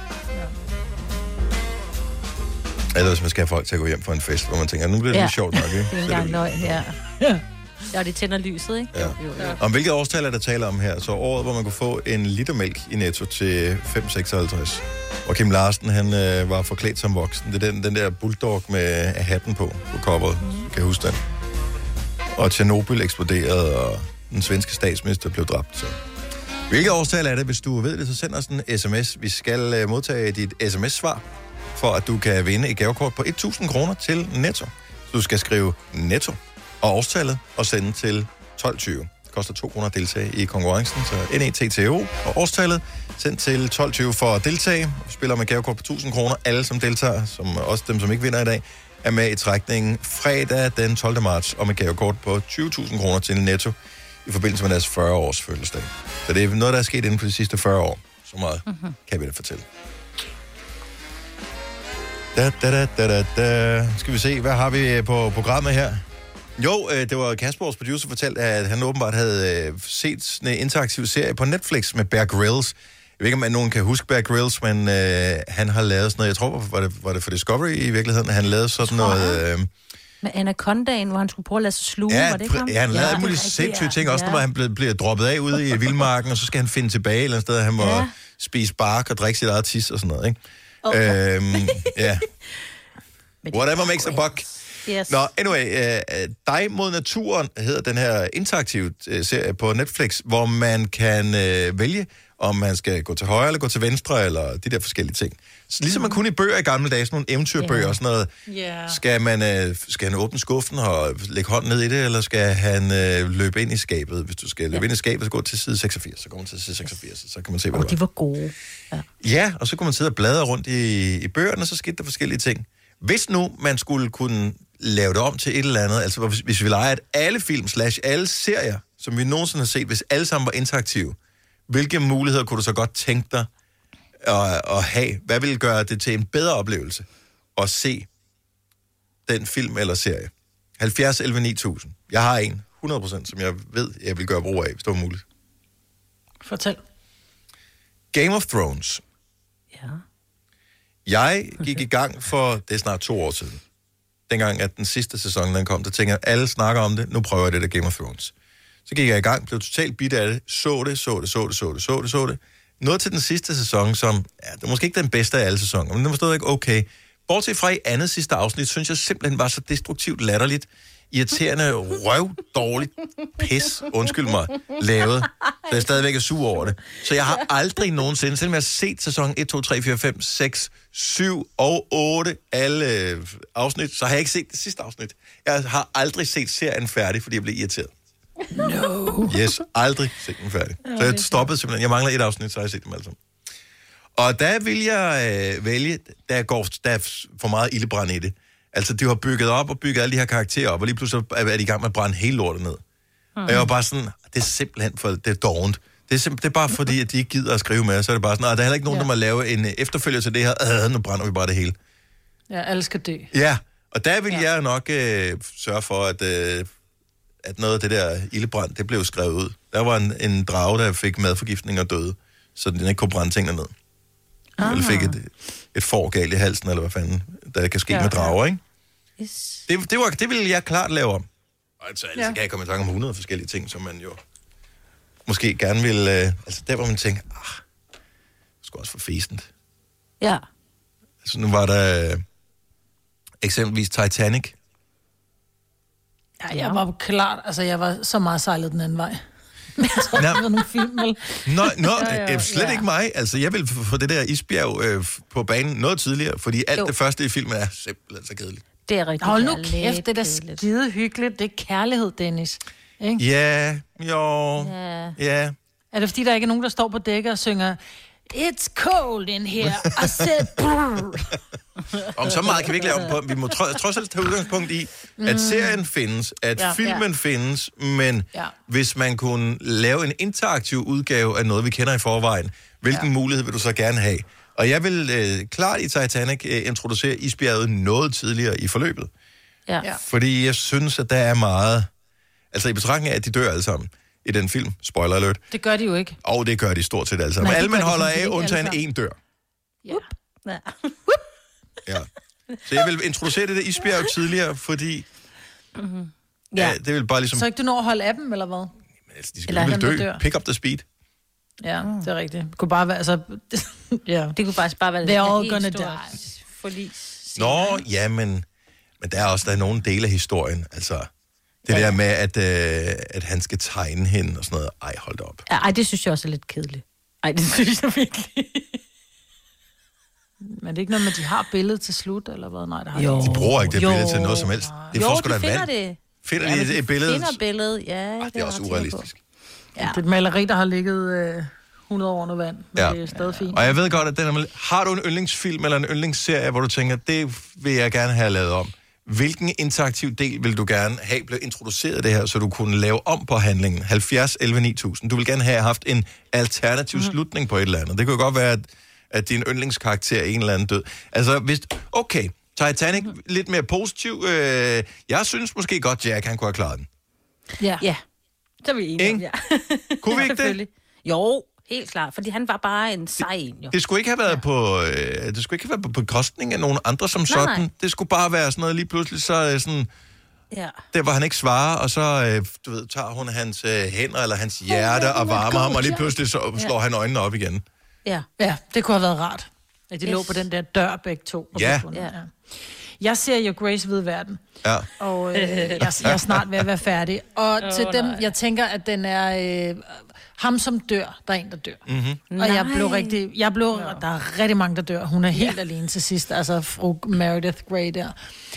Eller hvis man skal have folk til at gå hjem på en fest, hvor man tænker, nu bliver det lidt sjovt nok, ikke? Det er en gang løgn, ja. Ja, de tænder lyset, ikke? Ja. Jo. Om hvilket årstal er der tale om her? Så året, hvor man kunne få en liter mælk i Netto til 5,56. Og Kim Larsen, han var forklædt som voksen. Det er den der bulldog med hatten på coveret. Kan jeg huske den? Og Tjernobyl eksploderede, og den svenske statsminister blev dræbt. Så. Hvilket årstal er det? Hvis du ved det, så send os en sms. Vi skal modtage dit sms-svar, for at du kan vinde et gavekort på 1.000 kroner til Netto. Så du skal skrive Netto og årstallet og sende til 12.20. Det koster 2 kroner at deltage i konkurrencen, så NETTO og årstallet sendt til 12.20 for at deltage. Vi spiller med gavekort på 1.000 kroner. Alle, som deltager, som også dem, som ikke vinder i dag, er med i trækningen fredag den 12. marts om et gavekort på 20.000 kroner til Netto i forbindelse med deres 40-års fødselsdag. Så det er noget, der er sket inden for de sidste 40 år. Så meget kan vi da fortælle. Skal vi se, hvad har vi på programmet her? Jo, det var Kasper, vores producer, fortalte, at han åbenbart havde set en interaktiv serie på Netflix med Bear Grylls. Jeg ved ikke, om nogen kan huske Bear Grylls, men han har lavet sådan noget, jeg tror, var det for Discovery i virkeligheden, han lavede sådan noget... Med Anacondaen, hvor han skulle prøve at lade sig sluge, Ja, var det ikke ham? han lavede alle mulige sindssyge ting, også når han bliver droppet af ude i vildmarken, og så skal han finde tilbage et eller andet sted, han må spise bark og drikke sit eget tis og sådan noget, ikke? Okay. Ja. Whatever makes a buck. Yes. Nå, anyway, Dig mod naturen hedder den her interaktive serie på Netflix, hvor man kan vælge, om man skal gå til højre eller gå til venstre, eller de der forskellige ting. Så ligesom man kunne i bøger i gamle dage, sådan nogle eventyrbøger og sådan noget. Yeah. Skal han åbne skuffen og lægge hånden ned i det, eller skal han løbe ind i skabet? Hvis du skal løbe ind i skabet, så gå til side 86, så går man til side 86, så kan man se, hvad det de var gode. Ja, og så kunne man sidde og bladre rundt i bøgerne, og så skete der forskellige ting. Hvis nu man skulle kunne lave det om til et eller andet, altså hvis vi leger, at alle film / alle serier, som vi nogensinde har set, hvis alle sammen var interaktive, hvilke muligheder kunne du så godt tænke dig at have? Hvad ville gøre det til en bedre oplevelse at se den film eller serie? 70 11 9000. Jeg har en, 100%, som jeg ved, jeg vil gøre brug af, hvis det var muligt. Fortæl. Game of Thrones. Ja. Jeg gik i gang for, det er snart 2 år siden. Dengang, at den sidste sæson, den kom, der tænker jeg, alle snakker om det, nu prøver jeg det der Game of Thrones. Så gik jeg i gang, blev totalt bidt af det, så det. Noget til den sidste sæson, som, det er måske ikke den bedste af alle sæsoner, men den var stadig okay. Bortset fra i andet sidste afsnit, synes jeg simpelthen var så destruktivt latterligt, irriterende, røvdårligt pis, undskyld mig, lavet. Så jeg stadigvæk er sur over det. Så jeg har aldrig nogensinde, selvom jeg har set sæson 1, 2, 3, 4, 5, 6, 7 og 8, alle afsnit, så har jeg ikke set det sidste afsnit. Jeg har aldrig set serien færdig, fordi jeg blev irriteret. No. Yes, aldrig set den færdig. Så jeg stoppede simpelthen. Jeg mangler 1 afsnit, så har jeg set dem alle sammen. Og der vil jeg vælge, der er for meget ildebrand i det. Altså, de har bygget op og bygget alle de her karakterer op, og lige pludselig er de i gang med at brænde hele lortet ned. Og jeg var bare sådan, det er simpelthen for, det er dovent. Det er bare fordi, at de ikke gider at skrive med, så er det bare sådan, der er heller ikke nogen, der må lave en efterfølger til det her, nu brænder vi bare det hele. Ja, alle skal dø. Ja, og der vil jeg nok sørge for, at noget af det der ildebrand, det blev skrevet ud. Der var en drage, der fik madforgiftning og døde, så den ikke kunne brænde tingene ned. Eller fik et får galt i halsen, eller hvad fanden, der kan ske med drager, ikke? Yes. Det ville jeg klart lave om. Og altså, kan jeg komme i tanke om 100 forskellige ting, som man jo måske gerne vil... altså, der hvor man tænker, det skulle også for fæsent. Ja. Altså, nu var der eksempelvis Titanic. Ja, jeg var klart, altså jeg var så meget sejlet den anden vej. Jeg tror, det var nogle film, vel? Slet ikke mig. Altså, jeg vil få det der isbjerg på banen noget tidligere, fordi alt det første i filmen er simpelthen så kedeligt. Det er rigtig hold nu kæft, det er skide hyggeligt. Det er kærlighed, Dennis. Ikke? Ja. Er det fordi, der ikke er nogen, der står på dækket og synger It's cold in here. I said om så meget kan vi ikke lave om på. Vi må trods alt tage udgangspunkt i, at serien findes, at filmen findes, men hvis man kunne lave en interaktiv udgave af noget, vi kender i forvejen, hvilken mulighed vil du så gerne have? Og jeg vil klart i Titanic introducere isbjerget noget tidligere i forløbet. Ja. Fordi jeg synes, at der er meget... Altså i betragtning af, at de dør alle sammen i den film. Spoiler alert. Det gør de jo ikke. Og det gør de stort set alle sammen. Alle man holder af, undtagen en dør. Ja. Ja. Så jeg vil introducere det der isbjerg tidligere, fordi... det vil bare ligesom... Så ikke du når at holde af dem, eller hvad? Altså, de skal vel dø. Pick up the speed. Ja, det er rigtigt. Det kunne bare være... Altså, det kunne faktisk bare være... They're all gonna die. Nå, ja, men der er nogle dele af historien. Altså, det der med, at han skal tegne hende og sådan noget. Ej, hold da op. Ej, det synes jeg også er lidt kedeligt. Ej, det synes jeg virkelig. Men det er ikke noget med, at de har billedet til slut, eller hvad? Nej, det har de bruger ikke det billede til noget som helst. Det er de finder det. Finder de et billede? Finder billedet, ja. Det er også urealistisk. Ja. Det er et maleri, der har ligget 100 år under vand, men det er stadig fint. Og jeg ved godt, at har du en yndlingsfilm eller en yndlingsserie, hvor du tænker, det vil jeg gerne have lavet om. Hvilken interaktiv del vil du gerne have blevet introduceret det her, så du kunne lave om på handlingen? 70 11 9000. Du vil gerne have haft en alternativ slutning på et eller andet. Det kunne godt være, at din yndlingskarakter er en eller anden død. Altså, hvis... Okay, Titanic, lidt mere positiv. Jeg synes måske godt, Jack, han kunne have klaret den. Ja. Så er vi enige om, ja. Kunne vi ikke det? Jo, helt klart, fordi han var bare en sej en, jo. Det skulle ikke have været på bekostning af nogen andre som sådan. Nej. Det skulle bare være sådan noget lige pludselig, så sådan, Ja. Der, hvor han ikke svarer, og så du ved, tager hun hans hænder eller hans hjerte og varmer ham, og lige pludselig så slår han øjnene op igen. Ja, det kunne have været rart. At de lå på den der dør begge to. Ja. Jeg ser jo Grace ved verden. Ja. Og jeg er snart ved at være færdig. Og til dem, jeg tænker, at den er ham som dør, der er en, der dør. Mm-hmm. Og der er rigtig mange, der dør. Hun er helt alene til sidst, altså fru Meredith Grey der.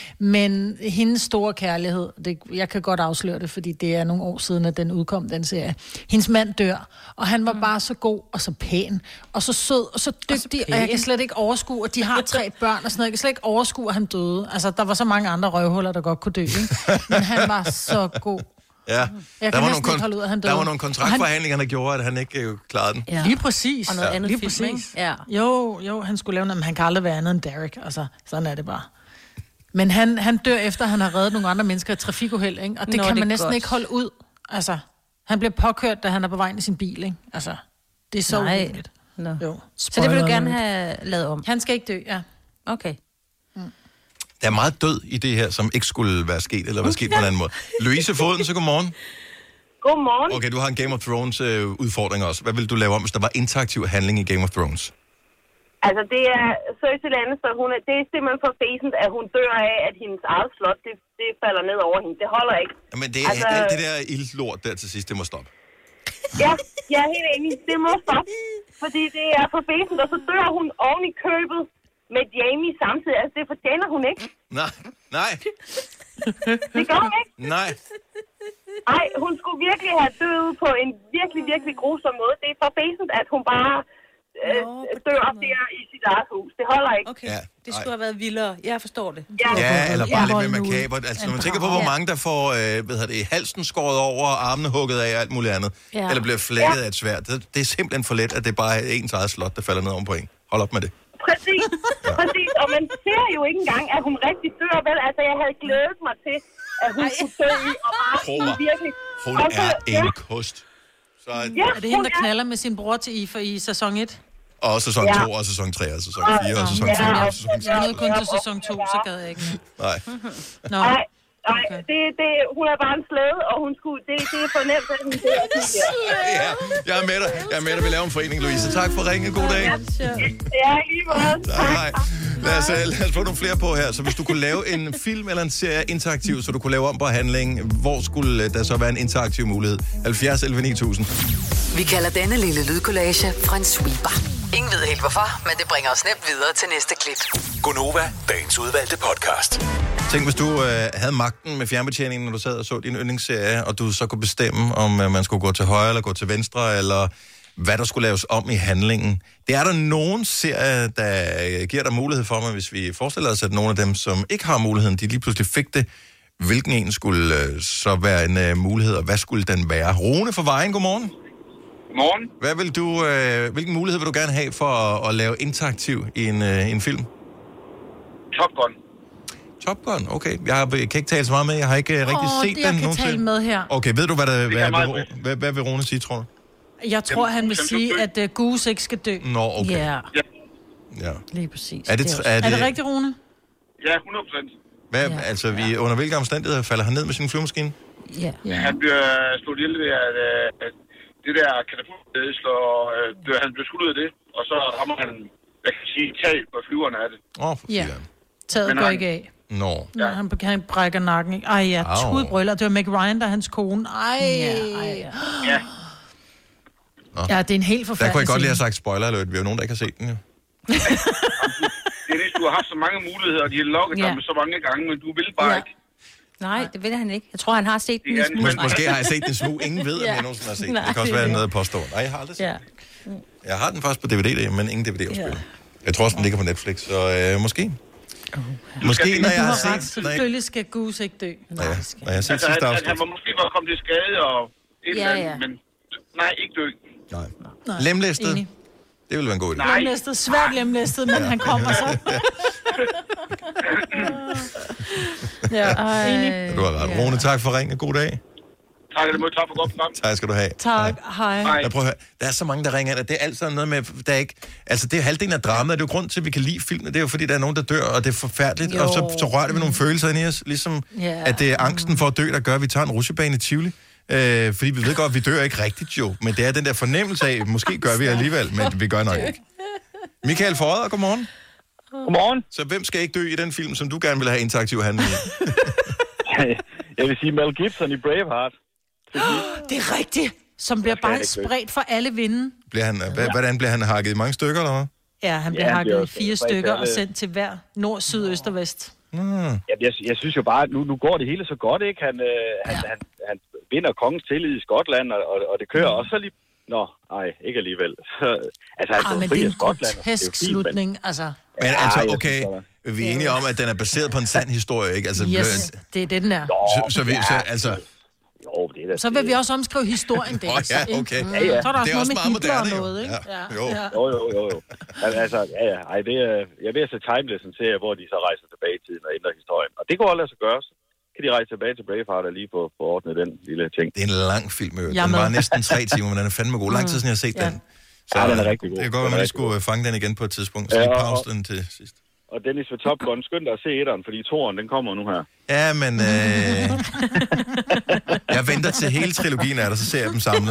Men hendes store kærlighed, jeg kan godt afsløre det, fordi det er nogle år siden, at den udkom, den serie. Hendes mand dør, og han var bare så god og så pæn, og så sød og så dygtig, og jeg kan slet ikke overskue, og de har 3 børn og sådan noget. Jeg kan slet ikke overskue, at han døde. Altså, der var så mange andre røvhuller, der godt kunne dø, ikke? Men han var så god. Ja, der var nogle kontraktforhandlinger, der gjorde, at han ikke klarede den. Ja. Lige præcis. Og noget andet lige film, præcis. Ja. Jo, han skulle lave noget, men han kan aldrig være andet end Derek. Altså, sådan er det bare. Men han dør efter, at han har reddet nogle andre mennesker i trafikuheld, ikke? Og det kan man næsten ikke holde ud. Altså, han bliver påkørt, da han er på vej i sin bil, ikke? Altså, det er så urimligt. Jo. Så det vil du gerne have lavet om? Han skal ikke dø, ja. Okay. Der er meget død i det her, som ikke skulle være sket, eller være sket på en anden måde. Louise Foden, så godmorgen. Godmorgen. Okay, du har en Game of Thrones udfordring også. Hvad ville du lave om, hvis der var interaktiv handling i Game of Thrones? Altså, det er Cersei Lannister, det er simpelthen for fæsent, at hun dør af, at hendes eget slot, det falder ned over hende. Det holder ikke. Men det er alt det der ildlort der til sidst, det må stoppe. Ja, jeg er helt enig. Det må stoppe. Fordi det er for fæsent, og så dør hun oven i købet med Jaime samtidig. Altså, det fortjener hun ikke. Nej. Det gør hun ikke. Nej. Nej, hun skulle virkelig have død på en virkelig, virkelig grusom måde. Det er for fæsent, at hun bare dør op der i sit eget hus. Det holder ikke. Okay, det skulle have været vildere. Jeg forstår det. Ja, eller bare lidt mere makabert. Altså, når man tænker på, hvor mange der får halsen skåret over, armene hugget af og alt muligt andet, eller bliver flækket af et sværd. Det er simpelthen for let, at det bare er ens eget slot, der falder ned om på en. Hold op med det. Præcis. Og man ser jo ikke engang, at hun rigtig dør, vel? Altså, jeg havde glædet mig til, at hun skulle dø i, og bare virkelig... Hun er en kost. Så... Er det hende, der knaller med sin bror til i sæson 1? Og sæson 2, og sæson 3, og sæson 4, og sæson 5, og sæson 6. Jeg nåede kun til sæson 2, så gad jeg ikke. Nej. Nej, hun er bare en slæde, og hun skulle... Det er for nemt, at hun dør. Ja, jeg er med dig. Vi laver en forening, Louise. Tak for ringen. God dag. Ja, lige måde. Nej. Lad os få nogle flere på her. Så hvis du kunne lave en film eller en serie interaktiv, så du kunne lave om på handlingen, hvor skulle der så være en interaktiv mulighed? 70 11 9000. Vi kalder denne lille lydkollage en sweeper. Ingen ved helt hvorfor, men det bringer os nemt videre til næste klip. Gonova, dagens udvalgte podcast. Tænk, hvis du havde magten med fjernbetjeningen, når du sad og så din yndlingsserie, og du så kunne bestemme, om man skulle gå til højre eller gå til venstre, eller hvad der skulle laves om i handlingen. Det er der nogen serier, der giver dig mulighed for mig, hvis vi forestiller os, at nogle af dem, som ikke har muligheden, de lige pludselig fik det. Hvilken en skulle så være en mulighed, og hvad skulle den være? Rune fra Vejen, godmorgen. Godmorgen. Hvad vil du, hvilken mulighed vil du gerne have for at lave interaktiv i en film? Top Gun. Top Gun, okay. Jeg kan ikke tale så meget med, jeg har ikke rigtig set den nogensinde. Jeg kan tale med her. Okay, ved du, hvad vil Rune sige, tror du? Jeg tror, han vil sige, at Goose ikke skal dø. Nå, okay. Ja. Ja. Lige præcis. Er det rigtigt, Rune? Ja, 100%. Hvad, altså, under hvilke omstændigheder falder han ned med sin flyvemaskine? Ja. Han bliver slået ihjel ved, at det der katapult, han bliver skudt ud af det, og så rammer han, jeg kan sige, tag på flyverne af det. For filan. Taget går ikke af. Nå. Ja. Han brækker nakken, ikke? Ej, ja, tudbrøller. Det var Meg Ryan, der er hans kone. Ja. Ja, det er en helt forfærdelig Der kunne jeg godt lige have sagt spoiler alert. Vi er jo nogen, der ikke har set den, jo. Det er det, du har haft så mange muligheder, og de har lukket dig med så mange gange, men du vil bare ikke. Nej, det vil han ikke. Jeg tror, han har set den. Måske har jeg set den smug. Ingen ved, om jeg nogensinde har set den. Det kan også være noget at påstå. Nej, jeg har aldrig set den. Jeg har den først på DVD, men ingen DVD-afspiller. Jeg tror også, den ligger på Netflix, så måske. Måske, når jeg har set... Selvfølgelig skal Goose ikke dø. Når jeg har set sidste afsnit. Han må måske bare komme til skade og et eller andet, men nej, ikke dø. Nej. Lemlæstet. Det ville være en god idé. Lemlæstet, svært lemlæstet, men han kommer så. Du har ret. Rune, tak for ringen. God dag. Tak, det må tak for godt program. Tak skal du have. Tak, hej. Jeg prøver at høre. Der er så mange, der ringer ind, og det er alt sådan noget med, der er ikke... Altså, det er halvdelen af dramaet. Det er jo grund til, at vi kan lide filmen. Det er jo, fordi der er nogen, der dør, og det er forfærdeligt. Jo. Og så rører det ved nogle følelser ind i os. Ligesom, at det er angsten for at dø, der gør, at vi tager en rutsjebane i Tivoli. Fordi vi ved godt, at vi dør ikke rigtigt jo. Men det er den der fornemmelse af, måske gør vi alligevel, men vi gør nok ikke. Michael Forreder, godmorgen. Godmorgen. Så hvem skal ikke dø i den film, som du gerne vil have interaktiv handling i? Jeg vil sige Mel Gibson i Braveheart. Det er rigtigt. Som bliver bare spredt for alle vinde. Hvordan bliver han hakket i mange stykker, eller hvad? Ja, han bliver hakket i 4 stykker og sendt til hver nord, syd, øst og vest. Jeg synes jo bare, at nu går det hele så godt, ikke? Han vinder kongens tillid i Skotland, og det kører også lige... Nå, nej, ikke alligevel. Altså, han men det er en grotesk slutning, altså. Men altså, okay, vi er enige om, at den er baseret på en sand historie, ikke? Altså, yes, det er det, den er. Så vil vi også omskrive historien, det. Ja, okay. Ja. Så er der det også noget med meget Hitler og moderne, noget, ikke? Jo. Altså, Ej, det er... Jeg vil se Timeless, en serie, hvor de så rejser tilbage i tiden og ændrer historien. Og det går også lade sig gøre. Kan de rejse tilbage til Braveheart og lige på ordnet den lille ting. Det er en lang film, den var næsten 3 timer, men den er fandme god. Lang tid siden, jeg har set den. Så ja, den er rigtig god. Det kan godt være, at man lige skulle fange den igen på et tidspunkt. Så lige pause den til sidst. Og Dennis for Top Gun, skynd dig at se etteren, fordi toeren, den kommer nu her. Ja, men... jeg venter til hele trilogien er der, så ser jeg dem samlet.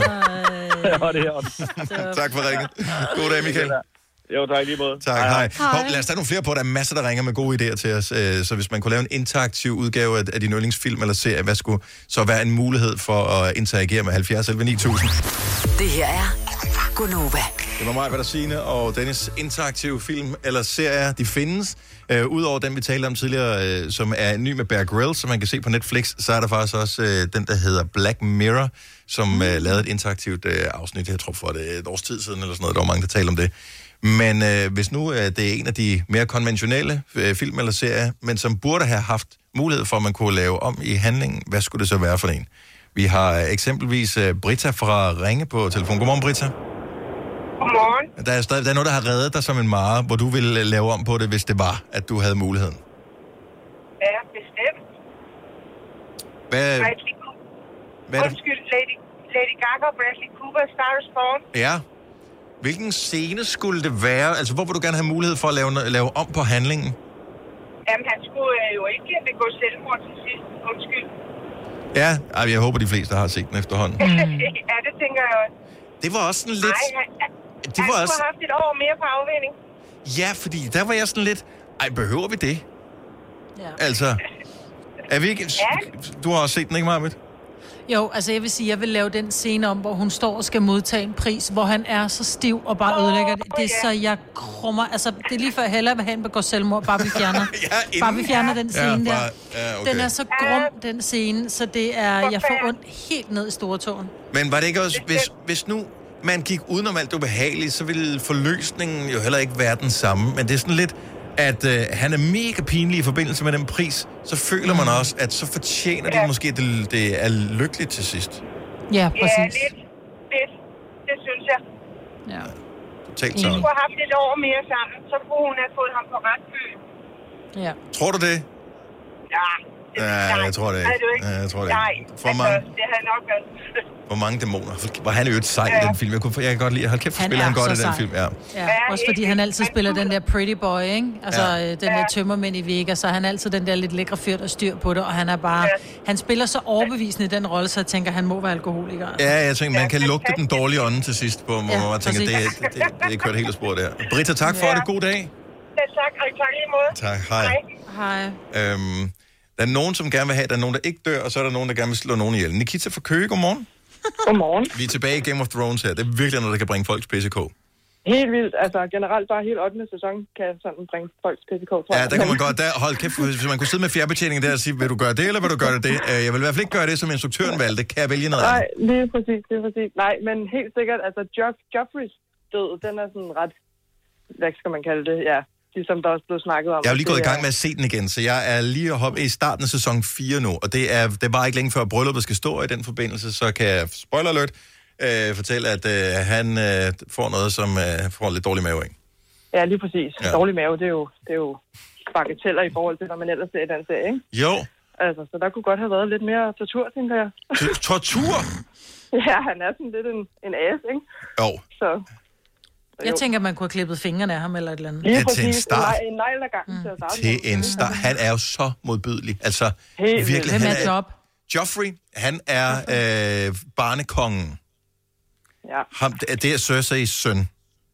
Tak for ringet. God dag, Michael. Jo, tak lige måde. Tak, hej. Lad os tage nogle flere på. Der er masser, der ringer med gode idéer til os. Så hvis man kunne lave en interaktiv udgave af din yndlingsfilm eller serie, hvad skulle så være en mulighed for at interagere med 70 11 9000? Det her er Gonova. Det var mig, hvad der Signe og Dennis interaktive film eller serier, de findes. Udover den, vi talte om tidligere, som er ny med Bear Grylls, som man kan se på Netflix, så er der faktisk også den, der hedder Black Mirror, som lavede et interaktivt afsnit, jeg tror for det et års tid siden eller sådan noget, der var mange, der talte om det. Men hvis nu det er en af de mere konventionelle film eller serier, men som burde have haft mulighed for, at man kunne lave om i handlingen, hvad skulle det så være for en? Vi har eksempelvis Britta fra Ringe på telefon. Godmorgen, Britta. Godmorgen. Der er noget, der har reddet dig som en mare, hvor du ville lave om på det, hvis det var, at du havde muligheden. Ja, bestemt. Hvad Undskyld, Lady Gaga og Bradley Cooper, Star is Born. Ja. Hvilken scene skulle det være? Altså, hvor vil du gerne have mulighed for at lave om på handlingen? Jamen, han skulle jo ikke begå selvmord til sidst. Undskyld. Ja, jeg håber, de fleste har set den efterhånden. Ja, det tænker jeg også. Det var også sådan lidt... Nej, han skulle have haft et år mere på afvinding. Ja, fordi der var jeg sådan lidt... behøver vi det? Ja. Altså, er vi ikke... Du har også set den, ikke, Marvitt? Jo, altså jeg vil sige, jeg vil lave den scene om, hvor hun står og skal modtage en pris, hvor han er så stiv og bare ødelægger det. Det er så, jeg krummer... Altså, det er lige før jeg hellere vil have en begå selvmord, bare vi fjerner. Bare vi fjerner den scene der. Okay. Den er så grum, den scene, så det er... Jeg får ondt helt ned i storetåen. Men var det ikke også... Hvis nu man gik udenom alt ubehageligt, så ville forløsningen jo heller ikke være den samme. Men det er sådan lidt... at han er mega pinlig i forbindelse med den pris, så føler man også, at så fortjener det måske, at det er lykkeligt til sidst. Ja, præcis. Ja, lidt. Det synes jeg. Ja. Totalt de skulle have haft et år mere sammen, så kunne hun have fået ham på ret køl. Ja. Tror du det? Ja. Jeg tror det ikke. Jeg tror det ikke. Nej, det havde nok været... Hvor mange dæmoner. Hvor han er jo et sej i den film. Jeg kan godt lide. Hold kæft, spiller han godt i den film. Ja. Også fordi han altid spiller den der pretty boy, ikke? Altså den der tømmermænd i Vegas, så han er altid den der lidt lækre fyr, der styr på det, og han er bare... Han spiller så overbevisende i den rolle, så jeg tænker, han må være alkoholiker. Ja, jeg tænker, man kan lugte den dårlige ånde til sidst på, hvor man tænker, det er kørt helt af spor der. Britta, tak for det. God dag. Ja, tak. Og tak lige måde. Tak. Hej. Der er nogen, som gerne vil have, der er nogen, der ikke dør, og så er der nogen, der gerne vil slå nogen ihjel. Nikita fra Køge, godmorgen. Godmorgen. Vi er tilbage i Game of Thrones her. Det er virkelig noget, der kan bringe folks PCK. Helt vildt. Altså generelt bare helt 8. sæson kan sådan bringe folks PCK. Ja, der kan man godt. Hold kæft, hvis man kunne sidde med fjernbetjeningen der og sige, vil du gøre det, eller vil du gøre det? Jeg vil i hvert fald ikke gøre det, som instruktøren valgte. Kan jeg vælge noget andet? Nej, lige præcis. Nej, men helt sikkert, altså Joffreys død, den er sådan ret, hvad skal man kalde det, ja. Som der også blev snakket om. Jeg er jo lige gået i gang med at se den igen, så jeg er lige hoppet i starten af sæson 4 nu, og det er bare ikke længe før brylluppet skal stå i den forbindelse, så kan jeg, spoiler alert, fortælle, at han får noget, som får lidt dårlig mave, ikke? Ja, lige præcis. Ja. Dårlig mave, det er jo bagateller i forhold til, når man ellers ser den serie, ikke? Jo, Altså, så der kunne godt have været lidt mere tortur, tænker jeg. Tortur? Ja, han er sådan lidt en as, ikke? Jo. Så... Jeg tænker, man kunne have klippet fingrene af ham eller et eller andet. Lige til en start. En negl ad gangen til at starte. Til en start. Han er jo så modbydelig. Altså, Helt virkelig. Hvem er Job? Joffrey, han er barnekongen. Ja. Ham, det er Cersei's søn.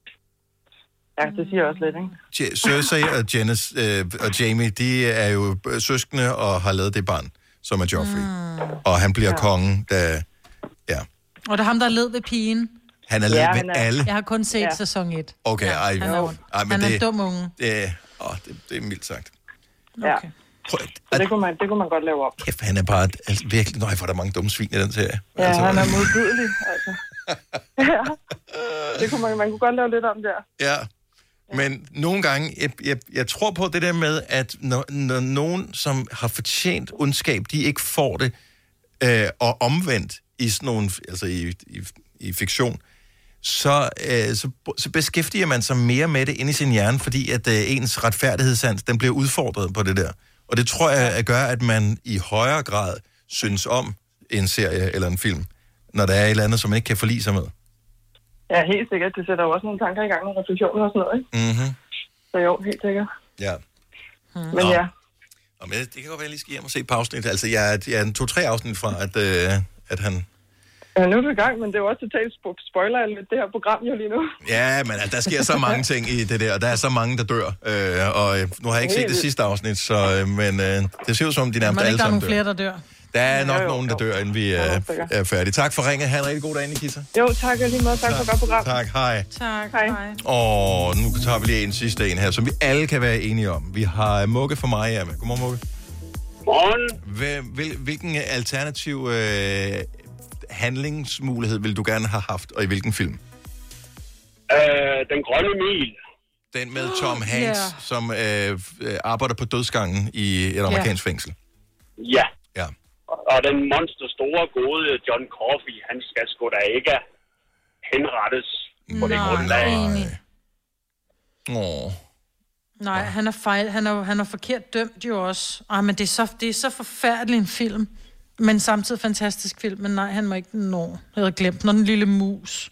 Ja, det siger også lidt, ikke? Cersei og og Jaime, de er jo søskende og har lavet det barn, som er Joffrey. Og han bliver kongen, da... Ja. Og det er ham, der led ved pigen. Han er led ved alle. Jeg har kun set sæson 1. Okay, ej. Han er, men han er en dum unge. Det er mildt sagt. Ja. Så det kunne man godt lave op. Kæft, han er bare virkelig... Nøj, for der er mange dumme svin i den serie. Ja, altså, han er modbydelig, altså. Ja. Det kunne man kunne godt lave lidt om der. Ja. Men nogle gange, jeg tror på det der med, at når nogen, som har fortjent ondskab, de ikke får det, og omvendt i sådan nogle, altså i fiktion, så beskæftiger man sig mere med det inde i sin hjerne, fordi at ens retfærdighedssans, den bliver udfordret på det der. Og det tror jeg gør, at man i højere grad synes om en serie eller en film, når der er et eller andet, som man ikke kan forlige sig med. Ja, helt sikkert. Det sætter jo også nogle tanker i gang og refleksioner og sådan noget, ikke? Mhm. Så jo, helt sikkert. Ja. Men ja. Og men det kan godt være, at jeg lige skal hjem og se på afsnit. Altså, jeg er 2-3 afsnit fra, at han... Ja, nu er du i gang, men det er jo også totalt spoiler lidt det her program jo lige nu. Ja, men der sker så mange ting i det der, og der er så mange, der dør. Og nu har jeg ikke set det sidste afsnit, men det ser ud som, de nærmest alle sammen dør. Der er nogle flere, der dør. Der er nok nogen, der dør, inden vi er færdige. Tak for ringet. Ha' en rigtig god dag, Nikita. Jo, tak og lige måde. Tak for et godt program. Tak, hej. Tak, hej. Og nu tager vi lige en sidste en her, som vi alle kan være enige om. Vi har Mugge fra Maja med. Godmorgen, Mugge. Godmorgen. Hvilken alternativ handlingsmulighed vil du gerne have haft, og i hvilken film? Den grønne mil. Den med Tom Hanks, som arbejder på dødsgangen i et amerikansk fængsel. Ja. Ja. Og den monster store gode John Coffey, han skal sgu da ikke henrettes på det grundlag. Nej, han er fejl. Han er forkert dømt jo også. Men det er så forfærdelig en film. Men samtidig fantastisk film. Men nej, han må ikke nå. Jeg havde glemt. Når den lille mus.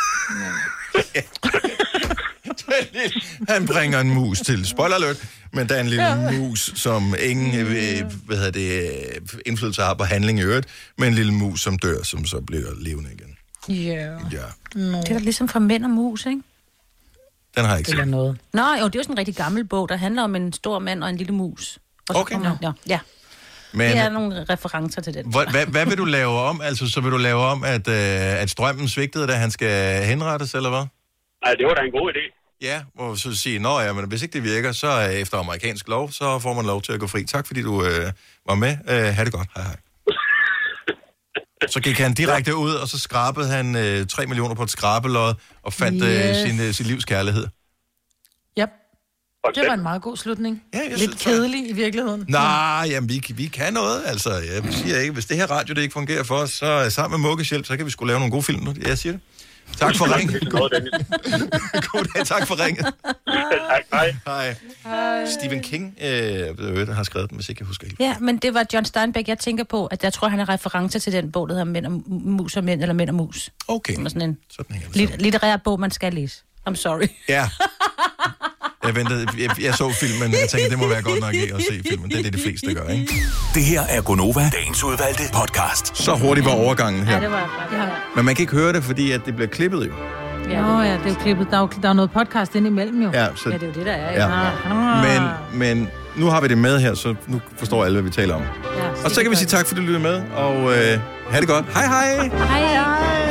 Han bringer en mus til. Spoiler alert. Men der er en lille mus, som ingen indflydelse har på handling i øvrigt. Men en lille mus, som dør, som så bliver levende igen. Ja. No. Det er ligesom fra Mænd og Mus, ikke? Den har jeg ikke set. Noget. Nå, jo, det er jo sådan en rigtig gammel bog, der handler om en stor mand og en lille mus. Og så kommer, ja. Men, det er nogle referencer til den. Hvad vil du lave om? Altså, så vil du lave om, at strømmen svigtede, da han skal henrettes, eller hvad? Nej, det var da en god idé. Ja, og så sige, men hvis ikke det virker, så efter amerikansk lov, så får man lov til at gå fri. Tak, fordi du var med. Ha' det godt. Hej, hej. Så gik han direkte ud, og så skrabede han 3 millioner på et skrabelod, og fandt sin livs kærlighed. Yep. Det var en meget god slutning. Ja, lidt kedelig i virkeligheden. Nej, jamen vi kan noget. Altså, jeg siger ikke, hvis det her radio det ikke fungerer for os, så sammen med Mugges hjælp, så kan vi sgu lave nogle gode film nu. Jeg siger det. Tak for ringet. God dag, tak for ringet. Tak, hej. Stephen King har skrevet den, hvis ikke jeg husker helt. Ja, men det var John Steinbeck, jeg tænker på, at jeg tror, han er reference til den bog, der hedder Mænd og Mus og Mænd, eller Mænd og Mus. Okay. Som er sådan en sådan litterær bog, man skal læse. I'm sorry. Ja. Jeg så filmen, jeg tænkte, det må være godt nok at se filmen. Det er det, de fleste gør, ikke? Det her er Gonova, dagens udvalgte podcast. Så hurtigt var overgangen her. Ja, det var ja. Men man kan ikke høre det, fordi at det bliver klippet jo. Ja, det er jo klippet. Der er noget podcast indimellem jo. Ja, det er jo det, der er. Ja. Men nu har vi det med her, så nu forstår alle, hvad vi taler om. Ja, og så kan vi sige tak, fordi du lyttede med, og have det godt. Hej hej! Hej hej!